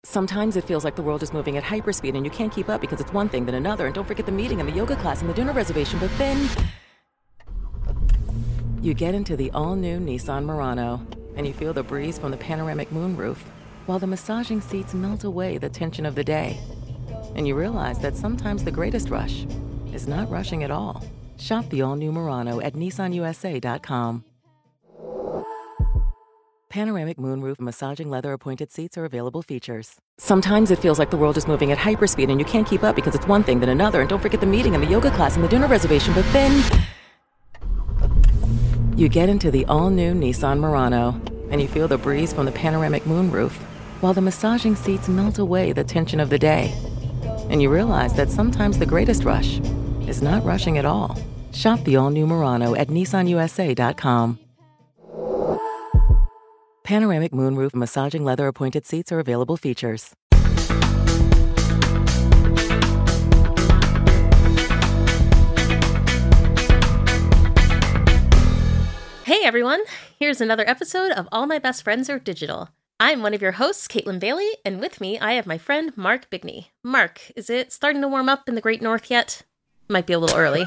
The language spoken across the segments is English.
Sometimes it feels like the world is moving at hyperspeed and you can't keep up because it's one thing then another, and don't forget the meeting and the yoga class and the dinner reservation, but then you get into the all-new Nissan Murano and you feel the breeze from the panoramic moonroof while the massaging seats melt away the tension of the day. And you realize that sometimes the greatest rush is not rushing at all. Shop the all-new Murano at nissanusa.com. Panoramic moonroof massaging leather-appointed seats are available features. Sometimes it feels like the world is moving at hyperspeed and you can't keep up because it's one thing then another, and don't forget the meeting and the yoga class and the dinner reservation, but then you get into the all-new Nissan Murano and you feel the breeze from the panoramic moonroof while the massaging seats melt away the tension of the day. And you realize that sometimes the greatest rush is not rushing at all. Shop the all-new Murano at nissanusa.com. Panoramic moonroof massaging leather-appointed seats are available features. Hey everyone, here's another episode of All My Best Friends Are Digital. I'm one of your hosts, Caitlin Bailey, and with me I have my friend Mark Bigney. Mark, is it starting to warm up in the Great North yet? Might be a little early.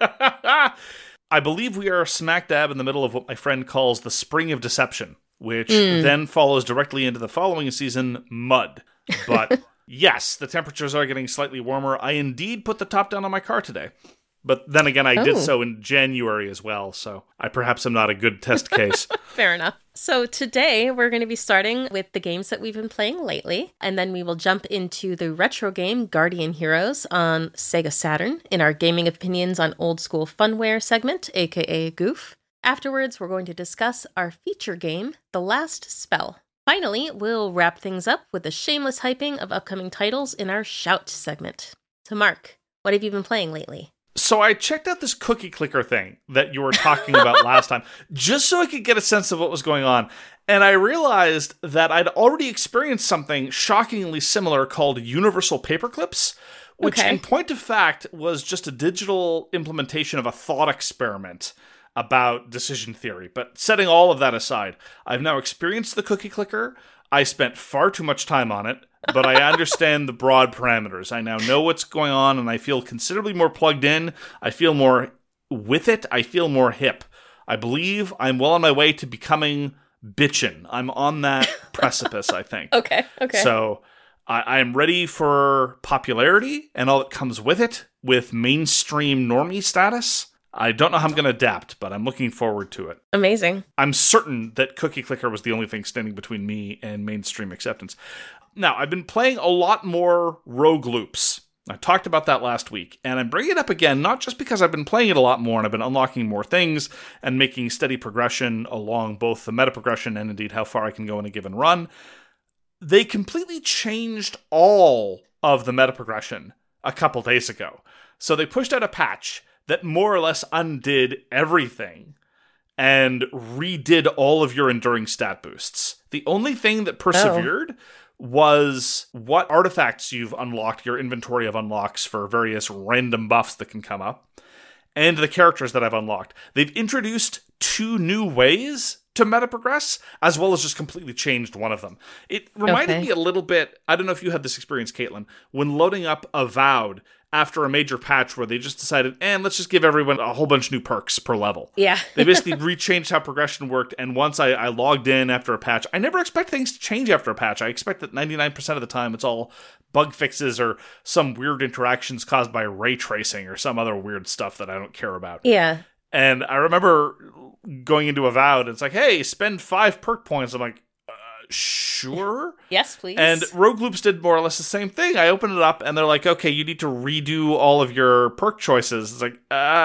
I believe we are smack dab in the middle of what my friend calls the Spring of Deception, which then follows directly into the following season, Mud. But yes, the temperatures are getting slightly warmer. I indeed put the top down on my car today. But then again, I did so in January as well, so I perhaps am not a good test case. Fair enough. So today we're going to be starting with the games that we've been playing lately, and then we will jump into the retro game Guardian Heroes on Sega Saturn in our Gaming Opinions on Old School Funware segment, aka Goof. Afterwards, we're going to discuss our feature game, The Last Spell. Finally, we'll wrap things up with a shameless hyping of upcoming titles in our Shout segment. So Mark, what have you been playing lately? So I checked out this cookie clicker thing that you were talking about last time, just so I could get a sense of what was going on. And I realized that I'd already experienced something shockingly similar called Universal Paperclips, which in point of fact was just a digital implementation of a thought experiment about decision theory. But setting all of that aside, I've now experienced the cookie clicker. I spent far too much time on it, but I understand the broad parameters. I now know what's going on, and I feel considerably more plugged in. I feel more with it. I feel more hip. I believe I'm well on my way to becoming bitchin'. I'm on that precipice, I think. Okay. So I am ready for popularity and all that comes with it, with mainstream normie status. I don't know how I'm going to adapt, but I'm looking forward to it. Amazing. I'm certain that Cookie Clicker was the only thing standing between me and mainstream acceptance. Now, I've been playing a lot more Rogue Loops. I talked about that last week, and I'm bringing it up again, not just because I've been playing it a lot more and I've been unlocking more things and making steady progression along both the meta progression and indeed how far I can go in a given run. They completely changed all of the meta progression a couple days ago. So they pushed out a patch that more or less undid everything and redid all of your enduring stat boosts. The only thing that persevered was what artifacts you've unlocked, your inventory of unlocks for various random buffs that can come up, and the characters that I've unlocked. They've introduced 2 new ways to meta progress, as well as just completely changed one of them. It reminded me a little bit, I don't know if you had this experience, Caitlin, when loading up Avowed after a major patch where they just decided, let's just give everyone a whole bunch of new perks per level. Yeah. They basically rechanged how progression worked, and once I logged in after a patch, I never expect things to change after a patch. I expect that 99% of the time it's all bug fixes or some weird interactions caused by ray tracing or some other weird stuff that I don't care about. Yeah. And I remember going into Avowed, it's like, hey, spend 5 perk points. I'm like, sure. Yes, please. And Rogue Loops did more or less the same thing. I opened it up and they're like, okay, you need to redo all of your perk choices. It's like,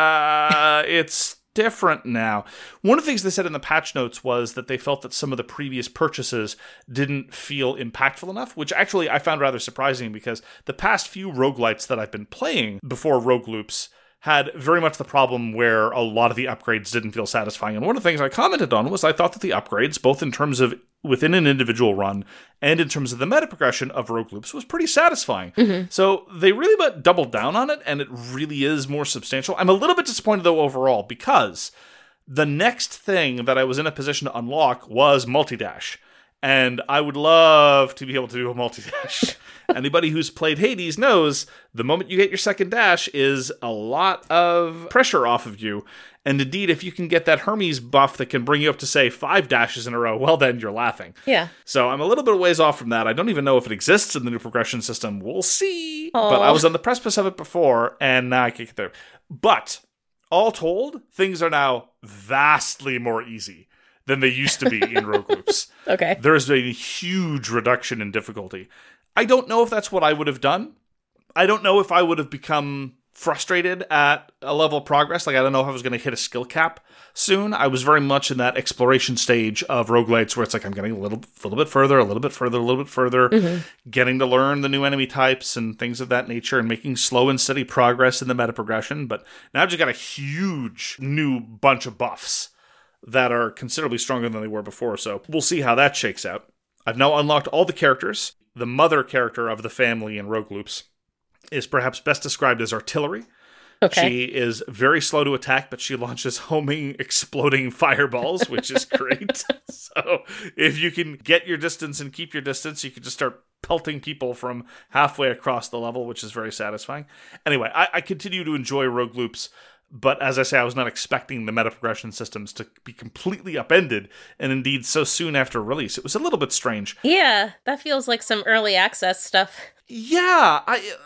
it's different now. One of the things they said in the patch notes was that they felt that some of the previous purchases didn't feel impactful enough, which actually I found rather surprising because the past few roguelites that I've been playing before Rogue Loops had very much the problem where a lot of the upgrades didn't feel satisfying. And one of the things I commented on was I thought that the upgrades, both in terms of within an individual run and in terms of the meta progression of Rogue Loops, was pretty satisfying. So they really doubled down on it, and it really is more substantial. I'm a little bit disappointed, though, overall, because the next thing that I was in a position to unlock was multi-dash. And I would love to be able to do a multi-dash. Anybody who's played Hades knows the moment you get your second dash is a lot of pressure off of you. And indeed, if you can get that Hermes buff that can bring you up to, say, 5 dashes in a row, well, then you're laughing. Yeah. So I'm a little bit of ways off from that. I don't even know if it exists in the new progression system. We'll see. Aww. But I was on the precipice of it before, and now I can get there. But all told, things are now vastly more easy than they used to be in Rogue Loops. Okay. There's a huge reduction in difficulty. I don't know if that's what I would have done. I don't know if I would have become frustrated at a level of progress. Like, I don't know if I was going to hit a skill cap soon. I was very much in that exploration stage of roguelites where it's like I'm getting a little bit further, a little bit further, getting to learn the new enemy types and things of that nature and making slow and steady progress in the meta progression. But now I've just got a huge new bunch of buffs that are considerably stronger than they were before. So we'll see how that shakes out. I've now unlocked all the characters. The mother character of the family in Rogue Loops is perhaps best described as artillery. Okay. She is very slow to attack, but she launches homing, exploding fireballs, which is great. So if you can get your distance and keep your distance, you can just start pelting people from halfway across the level, which is very satisfying. Anyway, I continue to enjoy Rogue Loops, but as I say, I was not expecting the meta progression systems to be completely upended, and indeed so soon after release. It was a little bit strange. Yeah, that feels like some early access stuff. Yeah,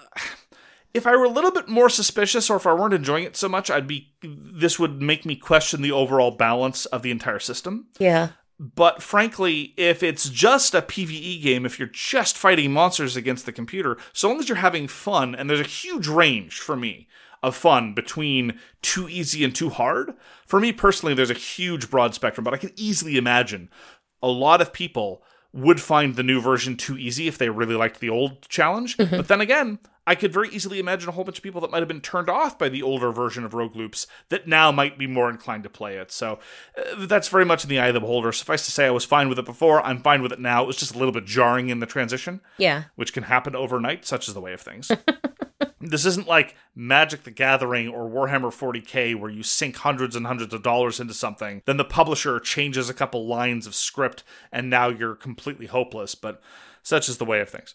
if I were a little bit more suspicious, or if I weren't enjoying it so much, this would make me question the overall balance of the entire system. Yeah. But frankly, if it's just a PvE game, if you're just fighting monsters against the computer, so long as you're having fun, and there's a huge range for me of fun between too easy and too hard. For me personally, there's a huge broad spectrum, but I can easily imagine a lot of people would find the new version too easy if they really liked the old challenge. But then again, I could very easily imagine a whole bunch of people that might have been turned off by the older version of Rogue Loops that now might be more inclined to play it. So that's very much in the eye of the beholder. Suffice to say, I was fine with it before. I'm fine with it now. It was just a little bit jarring in the transition. Yeah. Which can happen overnight, such is the way of things. This isn't like Magic the Gathering or Warhammer 40k where you sink hundreds and hundreds of dollars into something, then the publisher changes a couple lines of script, and now you're completely hopeless, but such is the way of things.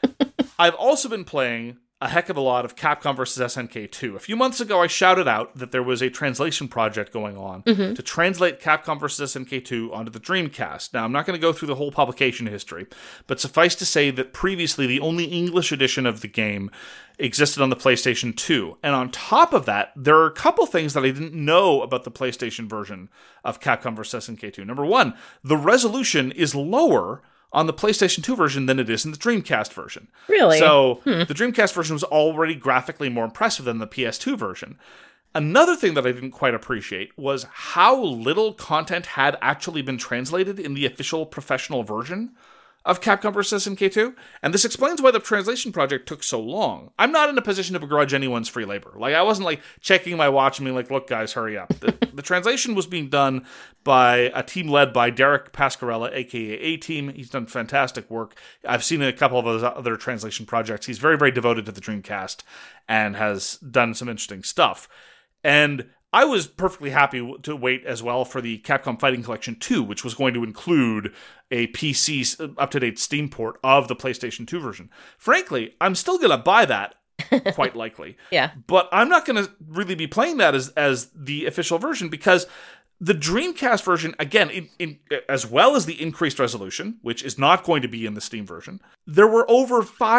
I've also been playing a heck of a lot of Capcom vs. SNK 2. A few months ago, I shouted out that there was a translation project going on to translate Capcom vs. SNK 2 onto the Dreamcast. Now, I'm not going to go through the whole publication history, but suffice to say that previously the only English edition of the game existed on the PlayStation 2. And on top of that, there are a couple things that I didn't know about the PlayStation version of Capcom vs. SNK 2. Number one, the resolution is lower on the PlayStation 2 version than it is in the Dreamcast version. Really? So the Dreamcast version was already graphically more impressive than the PS2 version. Another thing that I didn't quite appreciate was how little content had actually been translated in the official professional version of Capcom vs. SNK2, and this explains why the translation project took so long. I'm not in a position to begrudge anyone's free labor. Like, I wasn't like checking my watch and being like, look guys, hurry up. The translation was being done by a team led by Derek Pascarella, aka A-Team. He's done fantastic work. I've seen a couple of his other translation projects. He's very, very devoted to the Dreamcast and has done some interesting stuff. And I was perfectly happy to wait as well for the Capcom Fighting Collection 2, which was going to include a PC up-to-date Steam port of the PlayStation 2 version. Frankly, I'm still going to buy that, quite likely. Yeah. But I'm not going to really be playing that as the official version, because the Dreamcast version, again, as well as the increased resolution, which is not going to be in the Steam version, there were over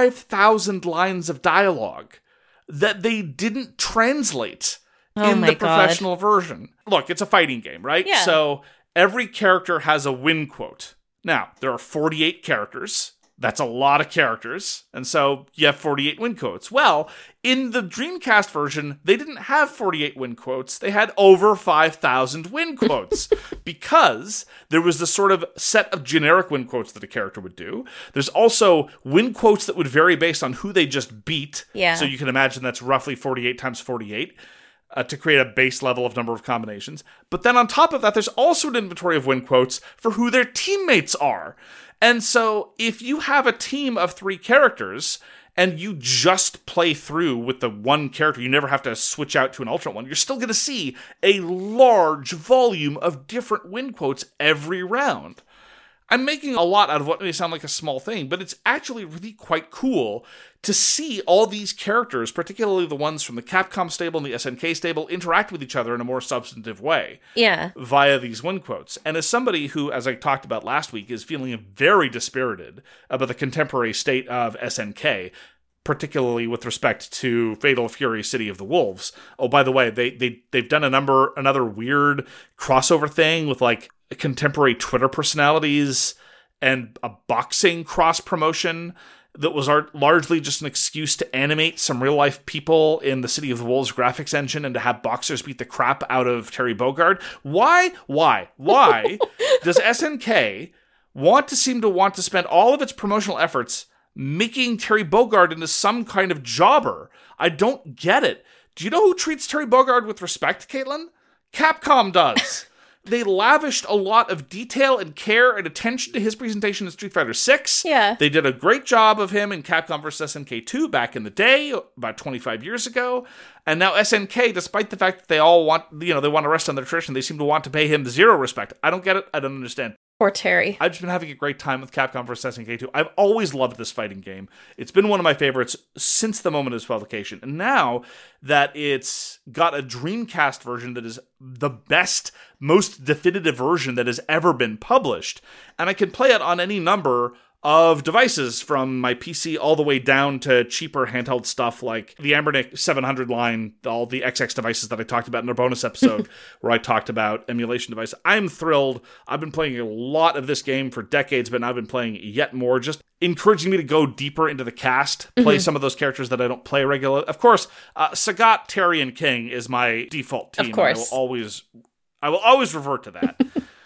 5,000 lines of dialogue that they didn't translate in the professional version. Look, it's a fighting game, right? Yeah. So every character has a win quote. Now, there are 48 characters. That's a lot of characters. And so you have 48 win quotes. Well, in the Dreamcast version, they didn't have 48 win quotes. They had over 5,000 win quotes because there was this sort of set of generic win quotes that a character would do. There's also win quotes that would vary based on who they just beat. Yeah. So you can imagine that's roughly 48 times 48. To create a base level of number of combinations. But then on top of that, there's also an inventory of win quotes for who their teammates are. And so if you have a team of 3 characters and you just play through with the one character, you never have to switch out to an alternate one, you're still going to see a large volume of different win quotes every round. I'm making a lot out of what may sound like a small thing, but it's actually really quite cool to see all these characters, particularly the ones from the Capcom stable and the SNK stable, interact with each other in a more substantive way. Yeah. Via these win quotes. And as somebody who, as I talked about last week, is feeling very dispirited about the contemporary state of SNK, particularly with respect to Fatal Fury City of the Wolves. Oh, by the way, they've done another weird crossover thing with like contemporary Twitter personalities and a boxing cross promotion that was largely just an excuse to animate some real life people in the City of the Wolves graphics engine and to have boxers beat the crap out of Terry Bogard. Why does SNK want to spend all of its promotional efforts making Terry Bogard into some kind of jobber? I don't get it. Do you know who treats Terry Bogard with respect, Caitlin? Capcom does. They lavished a lot of detail and care and attention to his presentation in Street Fighter 6. Yeah. They did a great job of him in Capcom vs. SNK 2 back in the day, about 25 years ago. And now SNK, despite the fact that they all want, they want to rest on their tradition, they seem to want to pay him zero respect. I don't get it. I don't understand. Poor Terry. I've just been having a great time with Capcom vs. SNK 2. I've always loved this fighting game. It's been one of my favorites since the moment of its publication. And now that it's got a Dreamcast version that is the best, most definitive version that has ever been published, and I can play it on any number of devices, from my PC all the way down to cheaper handheld stuff like the Anbernic 700 line, all the XX devices that I talked about in our bonus episode where I talked about emulation devices. I'm thrilled. I've been playing a lot of this game for decades, but now I've been playing yet more, just encouraging me to go deeper into the cast, play some of those characters that I don't play regularly. Of course, Sagat, Terry, and King is my default team. Of course. I will always revert to that.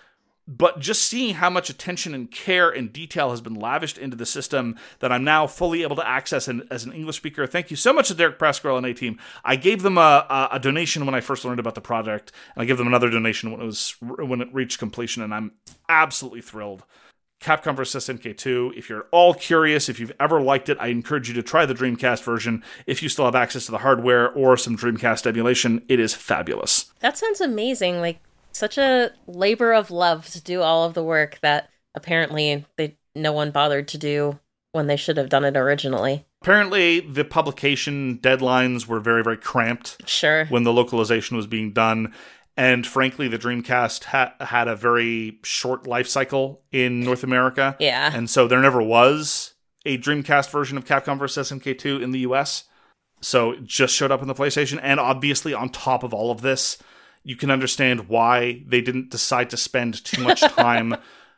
But just seeing how much attention and care and detail has been lavished into the system that I'm now fully able to access as an English speaker. Thank you so much to Derek Praskirl and A-Team. I gave them a donation when I first learned about the project, and I gave them another donation when it reached completion, and I'm absolutely thrilled. Capcom vs. SNK 2, if you're all curious, if you've ever liked it, I encourage you to try the Dreamcast version. If you still have access to the hardware or some Dreamcast emulation, it is fabulous. That sounds amazing. Like, such a labor of love to do all of the work that apparently no one bothered to do when they should have done it originally. Apparently, the publication deadlines were very, very cramped. Sure. When the localization was being done. And frankly, the Dreamcast had a very short life cycle in North America. Yeah. And so there never was a Dreamcast version of Capcom vs. SNK 2 in the US. So it just showed up on the PlayStation. And obviously, on top of all of this, you can understand why they didn't decide to spend too much time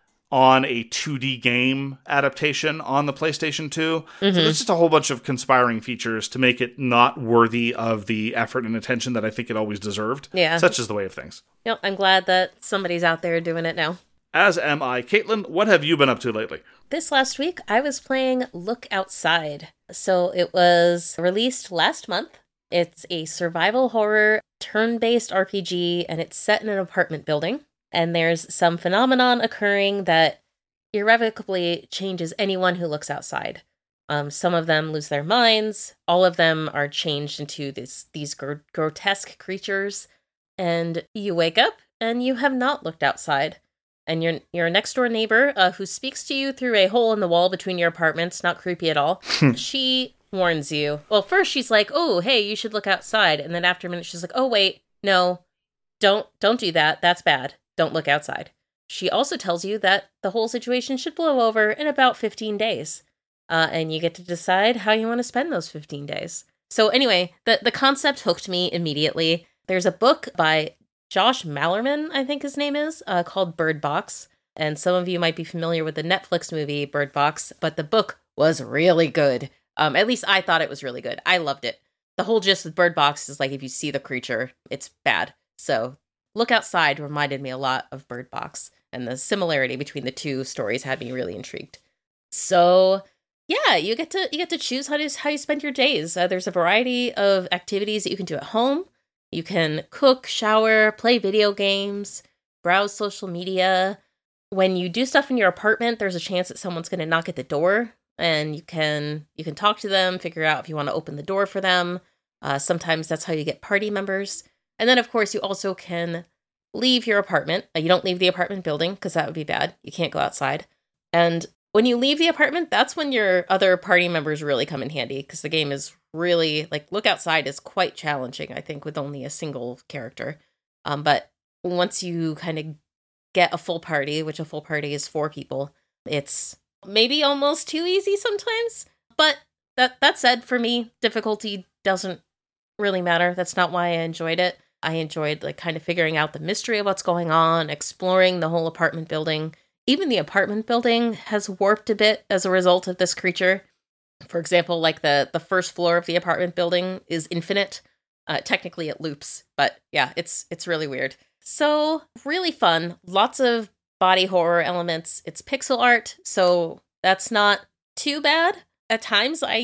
on a 2D game adaptation on the PlayStation 2. So there's just a whole bunch of conspiring features to make it not worthy of the effort and attention that I think it always deserved. Yeah. Such is the way of things. Yep, I'm glad that somebody's out there doing it now. As am I. Caitlin, what have you been up to lately? This last week, I was playing Look Outside. So it was released last month. It's a survival horror turn-based RPG, and it's set in an apartment building. And there's some phenomenon occurring that irrevocably changes anyone who looks outside. Some of them lose their minds. All of them are changed into these grotesque creatures. And you wake up, and you have not looked outside. And your next-door neighbor, who speaks to you through a hole in the wall between your apartments, not creepy at all, she warns you. Well, first she's like, oh, hey, you should look outside. And then after a minute, she's like, oh, wait, no, don't do that. That's bad. Don't look outside. She also tells you that the whole situation should blow over in about 15 days. And you get to decide how you want to spend those 15 days. So anyway, the concept hooked me immediately. There's a book by Josh Malerman, I think his name is, called Bird Box. And some of you might be familiar with the Netflix movie Bird Box, but the book was really good. At least I thought it was really good. I loved it. The whole gist of Bird Box is like, if you see the creature, it's bad. So Look Outside reminded me a lot of Bird Box, and the similarity between the two stories had me really intrigued. So yeah, you get to choose how you spend your days. There's a variety of activities that you can do at home. You can cook, shower, play video games, browse social media. When you do stuff in your apartment, there's a chance that someone's going to knock at the door. And you can talk to them, figure out if you want to open the door for them. Sometimes that's how you get party members. And then, of course, you also can leave your apartment. You don't leave the apartment building because that would be bad. You can't go outside. And when you leave the apartment, that's when your other party members really come in handy, because the game is really, like, Look Outside is quite challenging, I think, with only a single character. But once you kind of get a full party, which a full party is 4 people, it's maybe almost too easy sometimes. But that said, for me, difficulty doesn't really matter. That's not why I enjoyed it. I enjoyed, like, kind of figuring out the mystery of what's going on, exploring the whole apartment building. Even the apartment building has warped a bit as a result of this creature. For example, like the first floor of the apartment building is infinite. Technically it loops, but yeah, it's really weird. So really fun. Lots of body horror elements. It's pixel art, so that's not too bad. At times I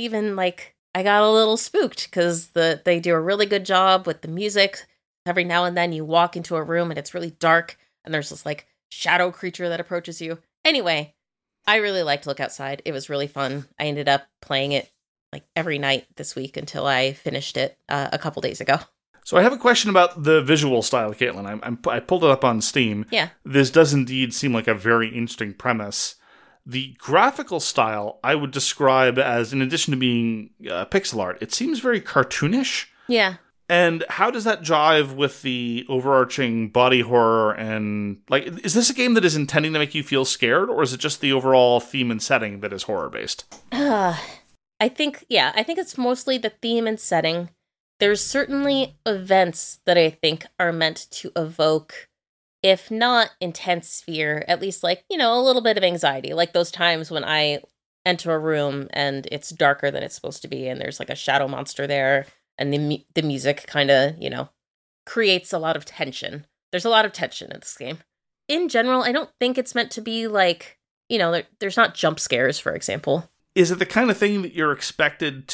got a little spooked because they do a really good job with the music. Every now and then you walk into a room and it's really dark and there's this like shadow creature that approaches you. Anyway, I really liked Look Outside. It was really fun. I ended up playing it like every night this week until I finished it a couple days ago. So I have a question about the visual style, Caitlin. I pulled it up on Steam. Yeah. This does indeed seem like a very interesting premise. The graphical style I would describe as, in addition to being pixel art, it seems very cartoonish. Yeah. And how does that jive with the overarching body horror and, like, is this a game that is intending to make you feel scared, or is it just the overall theme and setting that is horror-based? I think it's mostly the theme and setting. There's certainly events that I think are meant to evoke, if not intense fear, at least, like, you know, a little bit of anxiety. Like those times when I enter a room and it's darker than it's supposed to be and there's like a shadow monster there. And the music kind of, you know, creates a lot of tension. There's a lot of tension in this game. In general, I don't think it's meant to be like, you know, there's not jump scares, for example. Is it the kind of thing that you're expected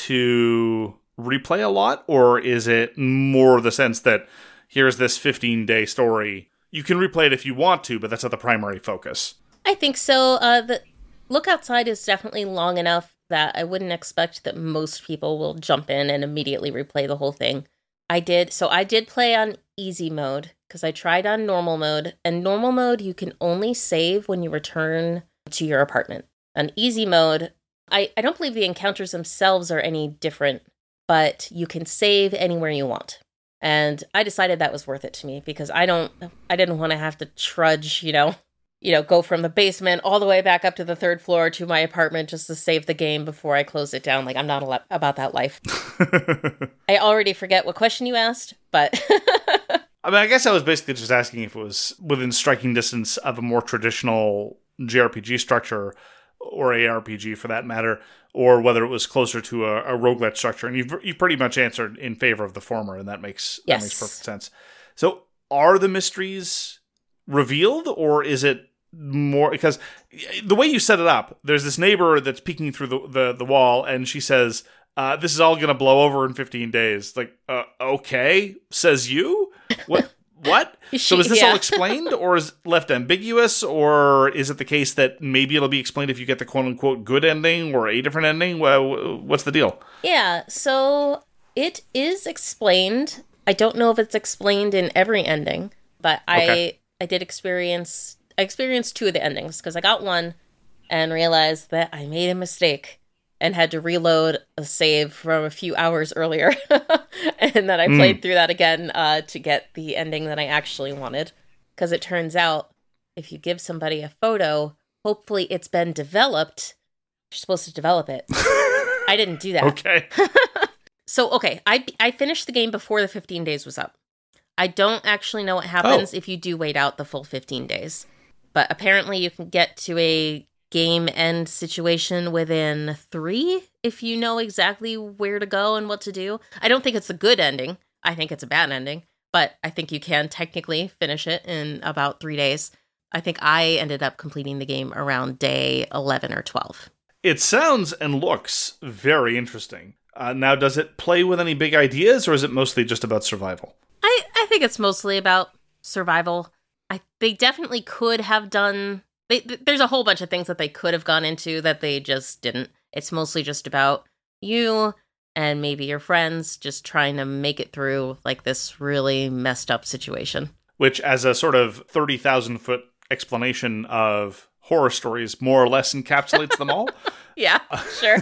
to replay a lot? Or is it more the sense that here's this 15-day story? You can replay it if you want to, but that's not the primary focus. I think so. The Look Outside is definitely long enough that I wouldn't expect that most people will jump in and immediately replay the whole thing. I did play on easy mode, because I tried on normal mode, and normal mode you can only save when you return to your apartment. On easy mode, I don't believe the encounters themselves are any different, but you can save anywhere you want. And I decided that was worth it to me, because I didn't want to have to trudge, go from the basement all the way back up to the 3rd floor to my apartment just to save the game before I close it down. Like, I'm not about that life. I already forget what question you asked, but... I mean, I guess I was basically just asking if it was within striking distance of a more traditional JRPG structure, or ARPG for that matter, or whether it was closer to a roguelite structure. And you've pretty much answered in favor of the former, and that makes perfect sense. So, are the mysteries revealed, or is it more, because the way you set it up, there's this neighbor that's peeking through the wall, and she says, this is all gonna blow over in 15 days. Like, okay, says you? What? So is this all explained, or is it left ambiguous, or is it the case that maybe it'll be explained if you get the quote-unquote good ending, or a different ending? What's the deal? Yeah, so it is explained. I don't know if it's explained in every ending, but okay. I experienced 2 of the endings, because I got one and realized that I made a mistake and had to reload a save from a few hours earlier. And then I played through that again to get the ending that I actually wanted. Because it turns out, if you give somebody a photo, hopefully it's been developed. You're supposed to develop it. I didn't do that. Okay. I finished the game before the 15 days was up. I don't actually know what happens if you do wait out the full 15 days. But apparently you can get to a game end situation within 3 if you know exactly where to go and what to do. I don't think it's a good ending. I think it's a bad ending. But I think you can technically finish it in about 3 days. I think I ended up completing the game around day 11 or 12. It sounds and looks very interesting. Now, does it play with any big ideas, or is it mostly just about survival? I think it's mostly about survival. They definitely could have done... There's a whole bunch of things that they could have gone into that they just didn't. It's mostly just about you and maybe your friends just trying to make it through like this really messed up situation. Which, as a sort of 30,000-foot explanation of horror stories more or less encapsulates them all. Yeah, sure.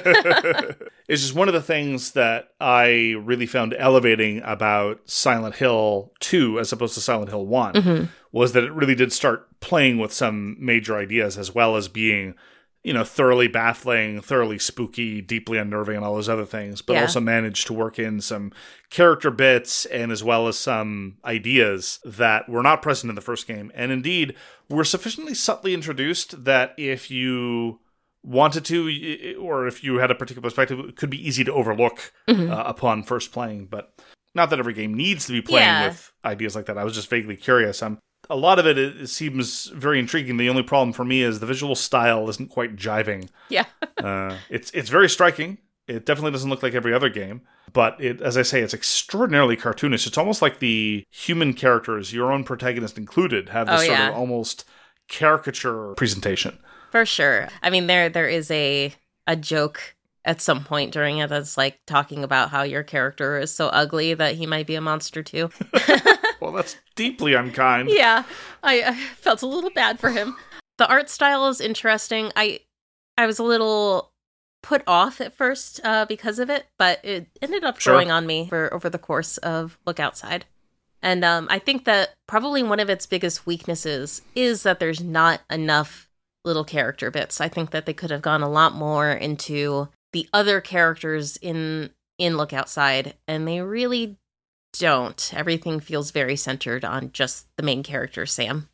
It's just one of the things that I really found elevating about Silent Hill 2 as opposed to Silent Hill 1 was that it really did start playing with some major ideas as well as being, thoroughly baffling, thoroughly spooky, deeply unnerving, and all those other things, but also managed to work in some character bits and as well as some ideas that were not present in the first game. And indeed, were sufficiently subtly introduced that if you wanted to, or if you had a particular perspective, it could be easy to overlook upon first playing. But not that every game needs to be playing with ideas like that. I was just vaguely curious. A lot of it seems very intriguing. The only problem for me is the visual style isn't quite jiving. Yeah. It's very striking. It definitely doesn't look like every other game. But as I say, it's extraordinarily cartoonish. It's almost like the human characters, your own protagonist included, have this sort of almost caricature presentation. For sure. I mean, there is a joke at some point during it that's like talking about how your character is so ugly that he might be a monster too. Well, that's deeply unkind. Yeah, I felt a little bad for him. The art style is interesting. I was a little put off at first because of it, but it ended up growing on me over the course of Look Outside. And I think that probably one of its biggest weaknesses is that there's not enough little character bits. I think that they could have gone a lot more into the other characters in Look Outside, and they really don't. Everything feels very centered on just the main character, Sam.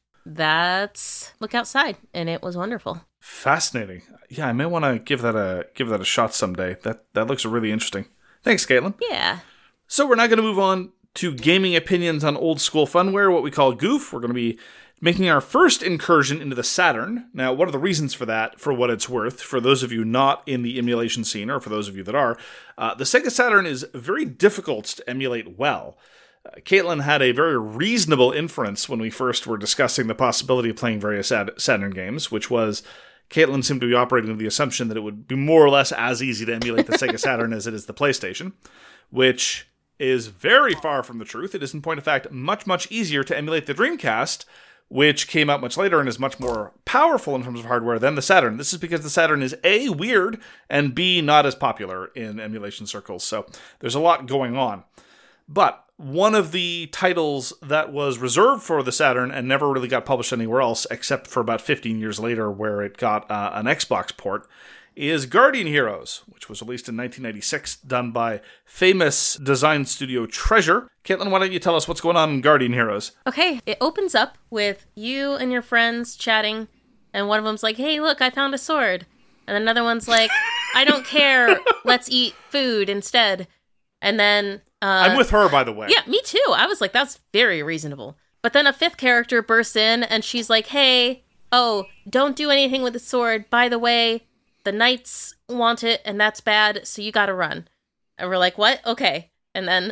That's Look Outside, and it was wonderful. Fascinating. Yeah, I may want to give that a shot someday. That looks really interesting. Thanks, Caitlin. Yeah. So we're now going to move on to gaming opinions on old school funware, what we call Goof. We're going to be making our first incursion into the Saturn. Now, what are the reasons for that, for what it's worth? For those of you not in the emulation scene, or for those of you that are, the Sega Saturn is very difficult to emulate well. Caitlin had a very reasonable inference when we first were discussing the possibility of playing various Saturn games, which was Caitlin seemed to be operating with the assumption that it would be more or less as easy to emulate the Sega Saturn as it is the PlayStation, which is very far from the truth. It is, in point of fact, much, much easier to emulate the Dreamcast, which came out much later and is much more powerful in terms of hardware than the Saturn. This is because the Saturn is A, weird, and B, not as popular in emulation circles. So there's a lot going on. But one of the titles that was reserved for the Saturn and never really got published anywhere else, except for about 15 years later where it got an Xbox port, is Guardian Heroes, which was released in 1996, done by famous design studio Treasure. Caitlin, why don't you tell us what's going on in Guardian Heroes? Okay, it opens up with you and your friends chatting, and one of them's like, hey, look, I found a sword. And another one's like, I don't care, let's eat food instead. And then... I'm with her, by the way. Yeah, me too. I was like, that's very reasonable. But then a fifth character bursts in, and she's like, hey, don't do anything with the sword. By the way, the knights want it, and that's bad, so you gotta run. And we're like, what? Okay. And then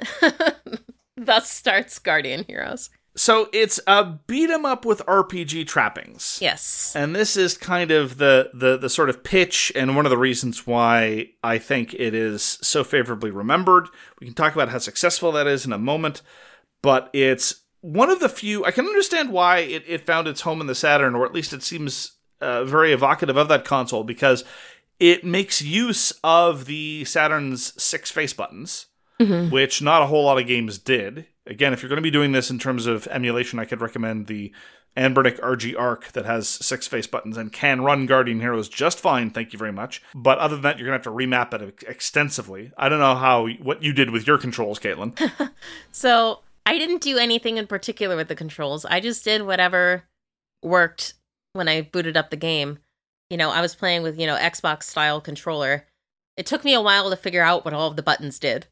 thus starts Guardian Heroes. So it's a beat-em-up with RPG trappings. Yes. And this is kind of the sort of pitch and one of the reasons why I think it is so favorably remembered. We can talk about how successful that is in a moment, but it's one of the few... I can understand why it found its home in the Saturn, or at least it seems very evocative of that console, because it makes use of the Saturn's 6 face buttons, which not a whole lot of games did. Again, if you're going to be doing this in terms of emulation, I could recommend the Anbernic RG Arc that has 6 face buttons and can run Guardian Heroes just fine, thank you very much. But other than that, you're going to have to remap it extensively. I don't know what you did with your controls, Caitlin. So, I didn't do anything in particular with the controls. I just did whatever worked when I booted up the game. I was playing with, Xbox-style controller. It took me a while to figure out what all of the buttons did.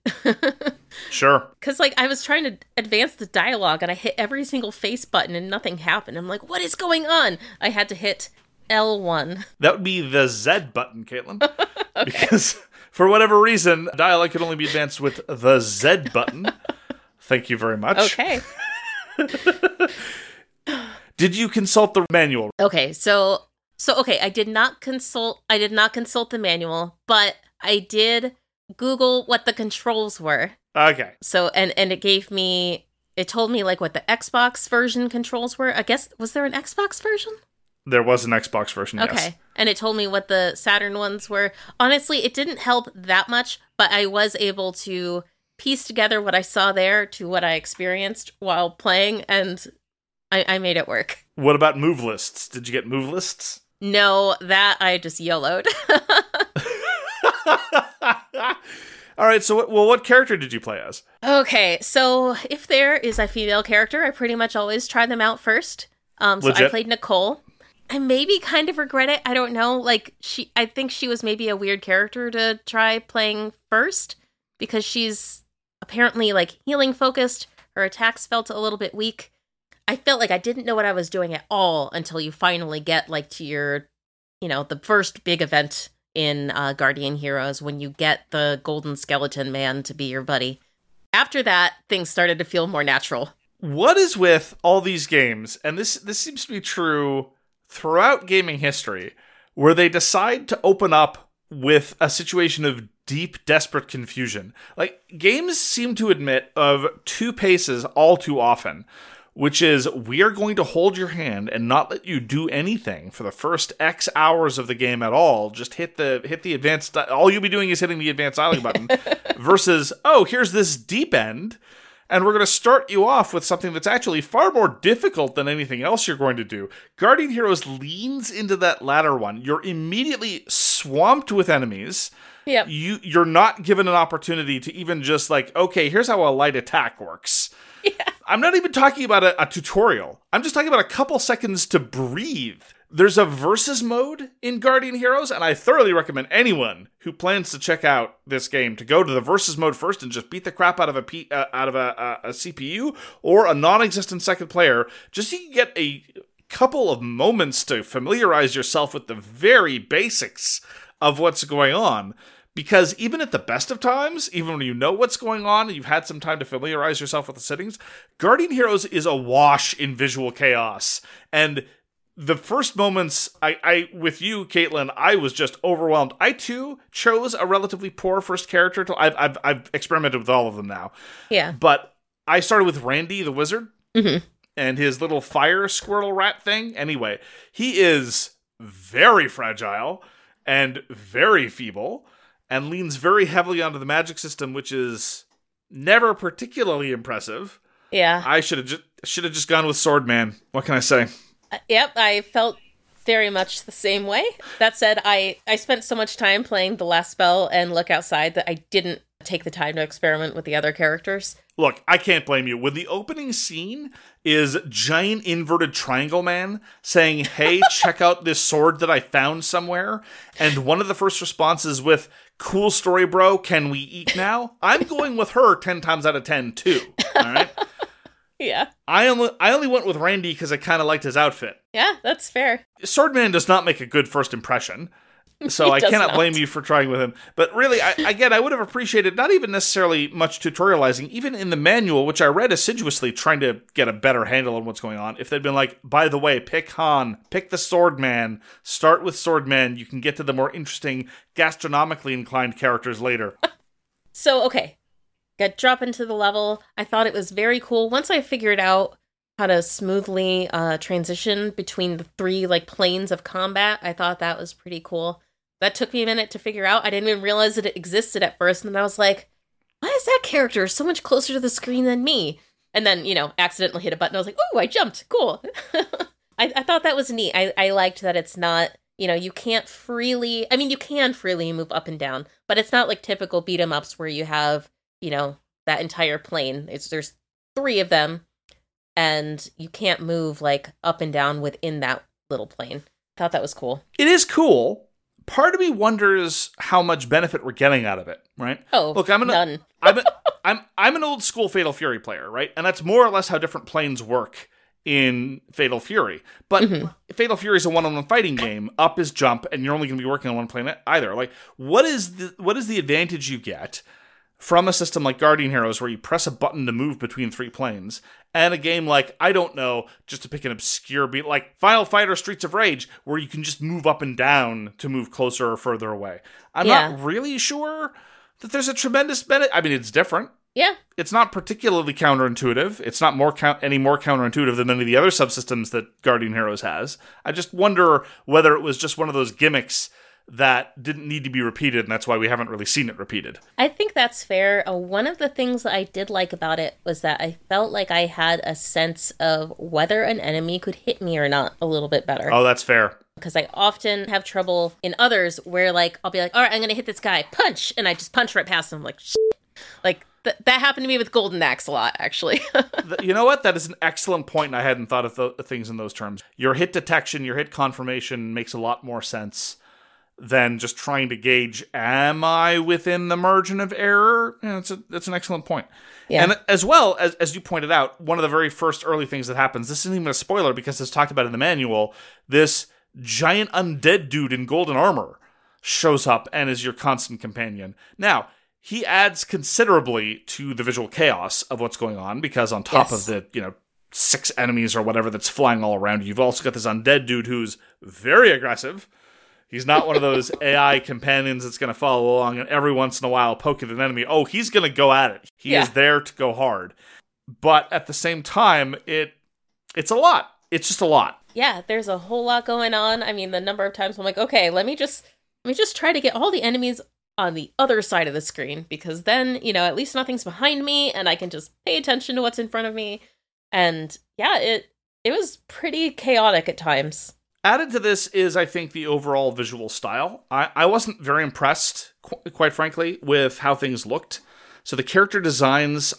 Sure. Because, I was trying to advance the dialogue, and I hit every single face button, and nothing happened. I'm like, what is going on? I had to hit L1. That would be the Z button, Caitlin. Okay. Because, for whatever reason, dialogue could only be advanced with the Z button. Thank you very much. Okay. Did you consult the manual? Okay, so I did not consult the manual, but I did Google what the controls were. Okay. So, and it told me what the Xbox version controls were. I guess, was there an Xbox version? There was an Xbox version, yes. Okay. And it told me what the Saturn ones were. Honestly, it didn't help that much, but I was able to piece together what I saw there to what I experienced while playing, and I made it work. What about move lists? Did you get move lists? No, that I just YOLO'd. All right, so what character did you play as? Okay, so if there is a female character, I pretty much always try them out first. So Legit. I played Nicole. I maybe kind of regret it. I don't know. Like, I think she was maybe a weird character to try playing first because she's apparently, like, healing focused. Her attacks felt a little bit weak. I felt like I didn't know what I was doing at all until you finally get, like, to your, the first big event in Guardian Heroes when you get the Golden Skeleton Man to be your buddy. After that, things started to feel more natural. What is with all these games, and this seems to be true throughout gaming history, where they decide to open up with a situation of deep, desperate confusion. Like, games seem to admit of two paces all too often, which is, we are going to hold your hand and not let you do anything for the first X hours of the game at all. Just hit the advanced, all you'll be doing is hitting the advanced dialing button, versus, oh, here's this deep end, and we're going to start you off with something that's actually far more difficult than anything else you're going to do. Guardian Heroes leans into that latter one. You're immediately swamped with enemies. Yep. You're not given an opportunity to even just like, okay, here's how a light attack works. Yeah. I'm not even talking about a tutorial. I'm just talking about a couple seconds to breathe. There's a versus mode in Guardian Heroes, and I thoroughly recommend anyone who plans to check out this game to go to the versus mode first and just beat the crap out of a CPU or a non-existent second player, just so you can get a couple of moments to familiarize yourself with the very basics of what's going on. Because even at the best of times, even when you know what's going on and you've had some time to familiarize yourself with the settings, Guardian Heroes is awash in visual chaos. And the first moments, I with you, Caitlin, I was just overwhelmed. I too chose a relatively poor first character. I've experimented with all of them now. Yeah. But I started with Randy the Wizard Mm-hmm. and his little fire squirrel rat thing. Anyway, he is very fragile and very feeble, and leans very heavily onto the magic system, which is never particularly impressive. Yeah. I should have just gone with Swordman. What can I say? Yep, I felt very much the same way. That said, I spent so much time playing the last spell and Look Outside that I didn't take the time to experiment with the other characters. Look, I can't blame you. When the opening scene is giant inverted triangle man saying, hey, check out this sword that I found somewhere, and one of the first responses with, cool story, bro, can we eat now? I'm going with her 10 times out of 10, too. All right? Yeah. I only went with Randy because I kind of liked his outfit. Yeah, that's fair. Swordman does not make a good first impression, so I cannot blame you for trying with him. But really, I would have appreciated not even necessarily much tutorializing, even in the manual, which I read assiduously trying to get a better handle on what's going on. If they'd been like, by the way, pick Han, pick the Swordman, start with Swordman, you can get to the more interesting, gastronomically inclined characters later. So, okay. Got drop into the level. I thought it was very cool. Once I figured out how to smoothly transition between the three planes of combat, I thought that was pretty cool. That took me a minute to figure out. I didn't even realize that it existed at first, and then I was like, why is that character so much closer to the screen than me? And then, accidentally hit a button. I was like, oh, I jumped. Cool. I thought that was neat. I liked that it's not, you can't freely, you can freely move up and down, but it's not like typical beat 'em ups where you have, that entire plane. There's three of them, and you can't move up and down within that little plane. I thought that was cool. It is cool. Part of me wonders how much benefit we're getting out of it, right? Oh, look, none. I'm an old school Fatal Fury player, right? And that's more or less how different planes work in Fatal Fury. But Fatal Fury is a one-on-one fighting game. Up is jump, and you're only going to be working on one plane either. What is the advantage you get from a system like Guardian Heroes where you press a button to move between three planes, and a game like, I don't know, just to pick an obscure beat, like Final Fight or Streets of Rage, where you can just move up and down to move closer or further away? I'm not really sure that there's a tremendous benefit. It's different. Yeah. It's not particularly counterintuitive. It's not any more counterintuitive than any of the other subsystems that Guardian Heroes has. I just wonder whether it was just one of those gimmicks that didn't need to be repeated, and that's why we haven't really seen it repeated. I think that's fair. One of the things that I did like about it was that I felt like I had a sense of whether an enemy could hit me or not a little bit better. Oh, that's fair. Because I often have trouble in others where, like, I'll be like, all right, I'm going to hit this guy, punch, and I just punch right past him, like, shit. Like, that happened to me with Golden Axe a lot, actually. You know what? That is an excellent point, and I hadn't thought of things in those terms. Your hit detection, your hit confirmation makes a lot more sense than just trying to gauge, am I within the margin of error? Yeah, that's an excellent point. Yeah. And as well, as you pointed out, one of the very first early things that happens, this isn't even a spoiler because it's talked about in the manual, this giant undead dude in golden armor shows up and is your constant companion. Now, he adds considerably to the visual chaos of what's going on, because on top of the, 6 enemies or whatever that's flying all around you, you've also got this undead dude who's very aggressive. He's not one of those AI companions that's going to follow along and every once in a while poke at an enemy. Oh, he's going to go at it. He is there to go hard. But at the same time, it's a lot. It's just a lot. Yeah, there's a whole lot going on. I mean, the number of times I'm like, okay, let me just try to get all the enemies on the other side of the screen, because then, at least nothing's behind me and I can just pay attention to what's in front of me. And yeah, it was pretty chaotic at times. Added to this is, I think, the overall visual style. I wasn't very impressed, quite frankly, with how things looked. So the character designs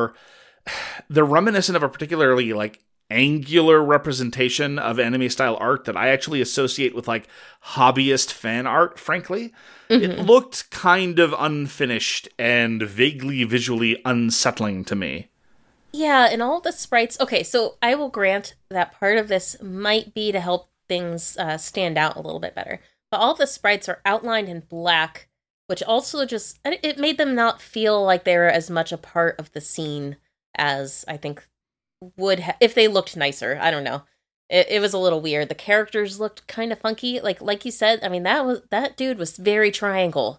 they're reminiscent of a particularly, angular representation of anime-style art that I actually associate with, hobbyist fan art, frankly. Mm-hmm. It looked kind of unfinished and vaguely visually unsettling to me. Yeah, and all the sprites... Okay, so I will grant that part of this might be to help things stand out a little bit better. But all the sprites are outlined in black, which also just... It made them not feel like they were as much a part of the scene as I think would if they looked nicer. I don't know. It was a little weird. The characters looked kind of funky. Like you said, I mean, that dude was very triangle.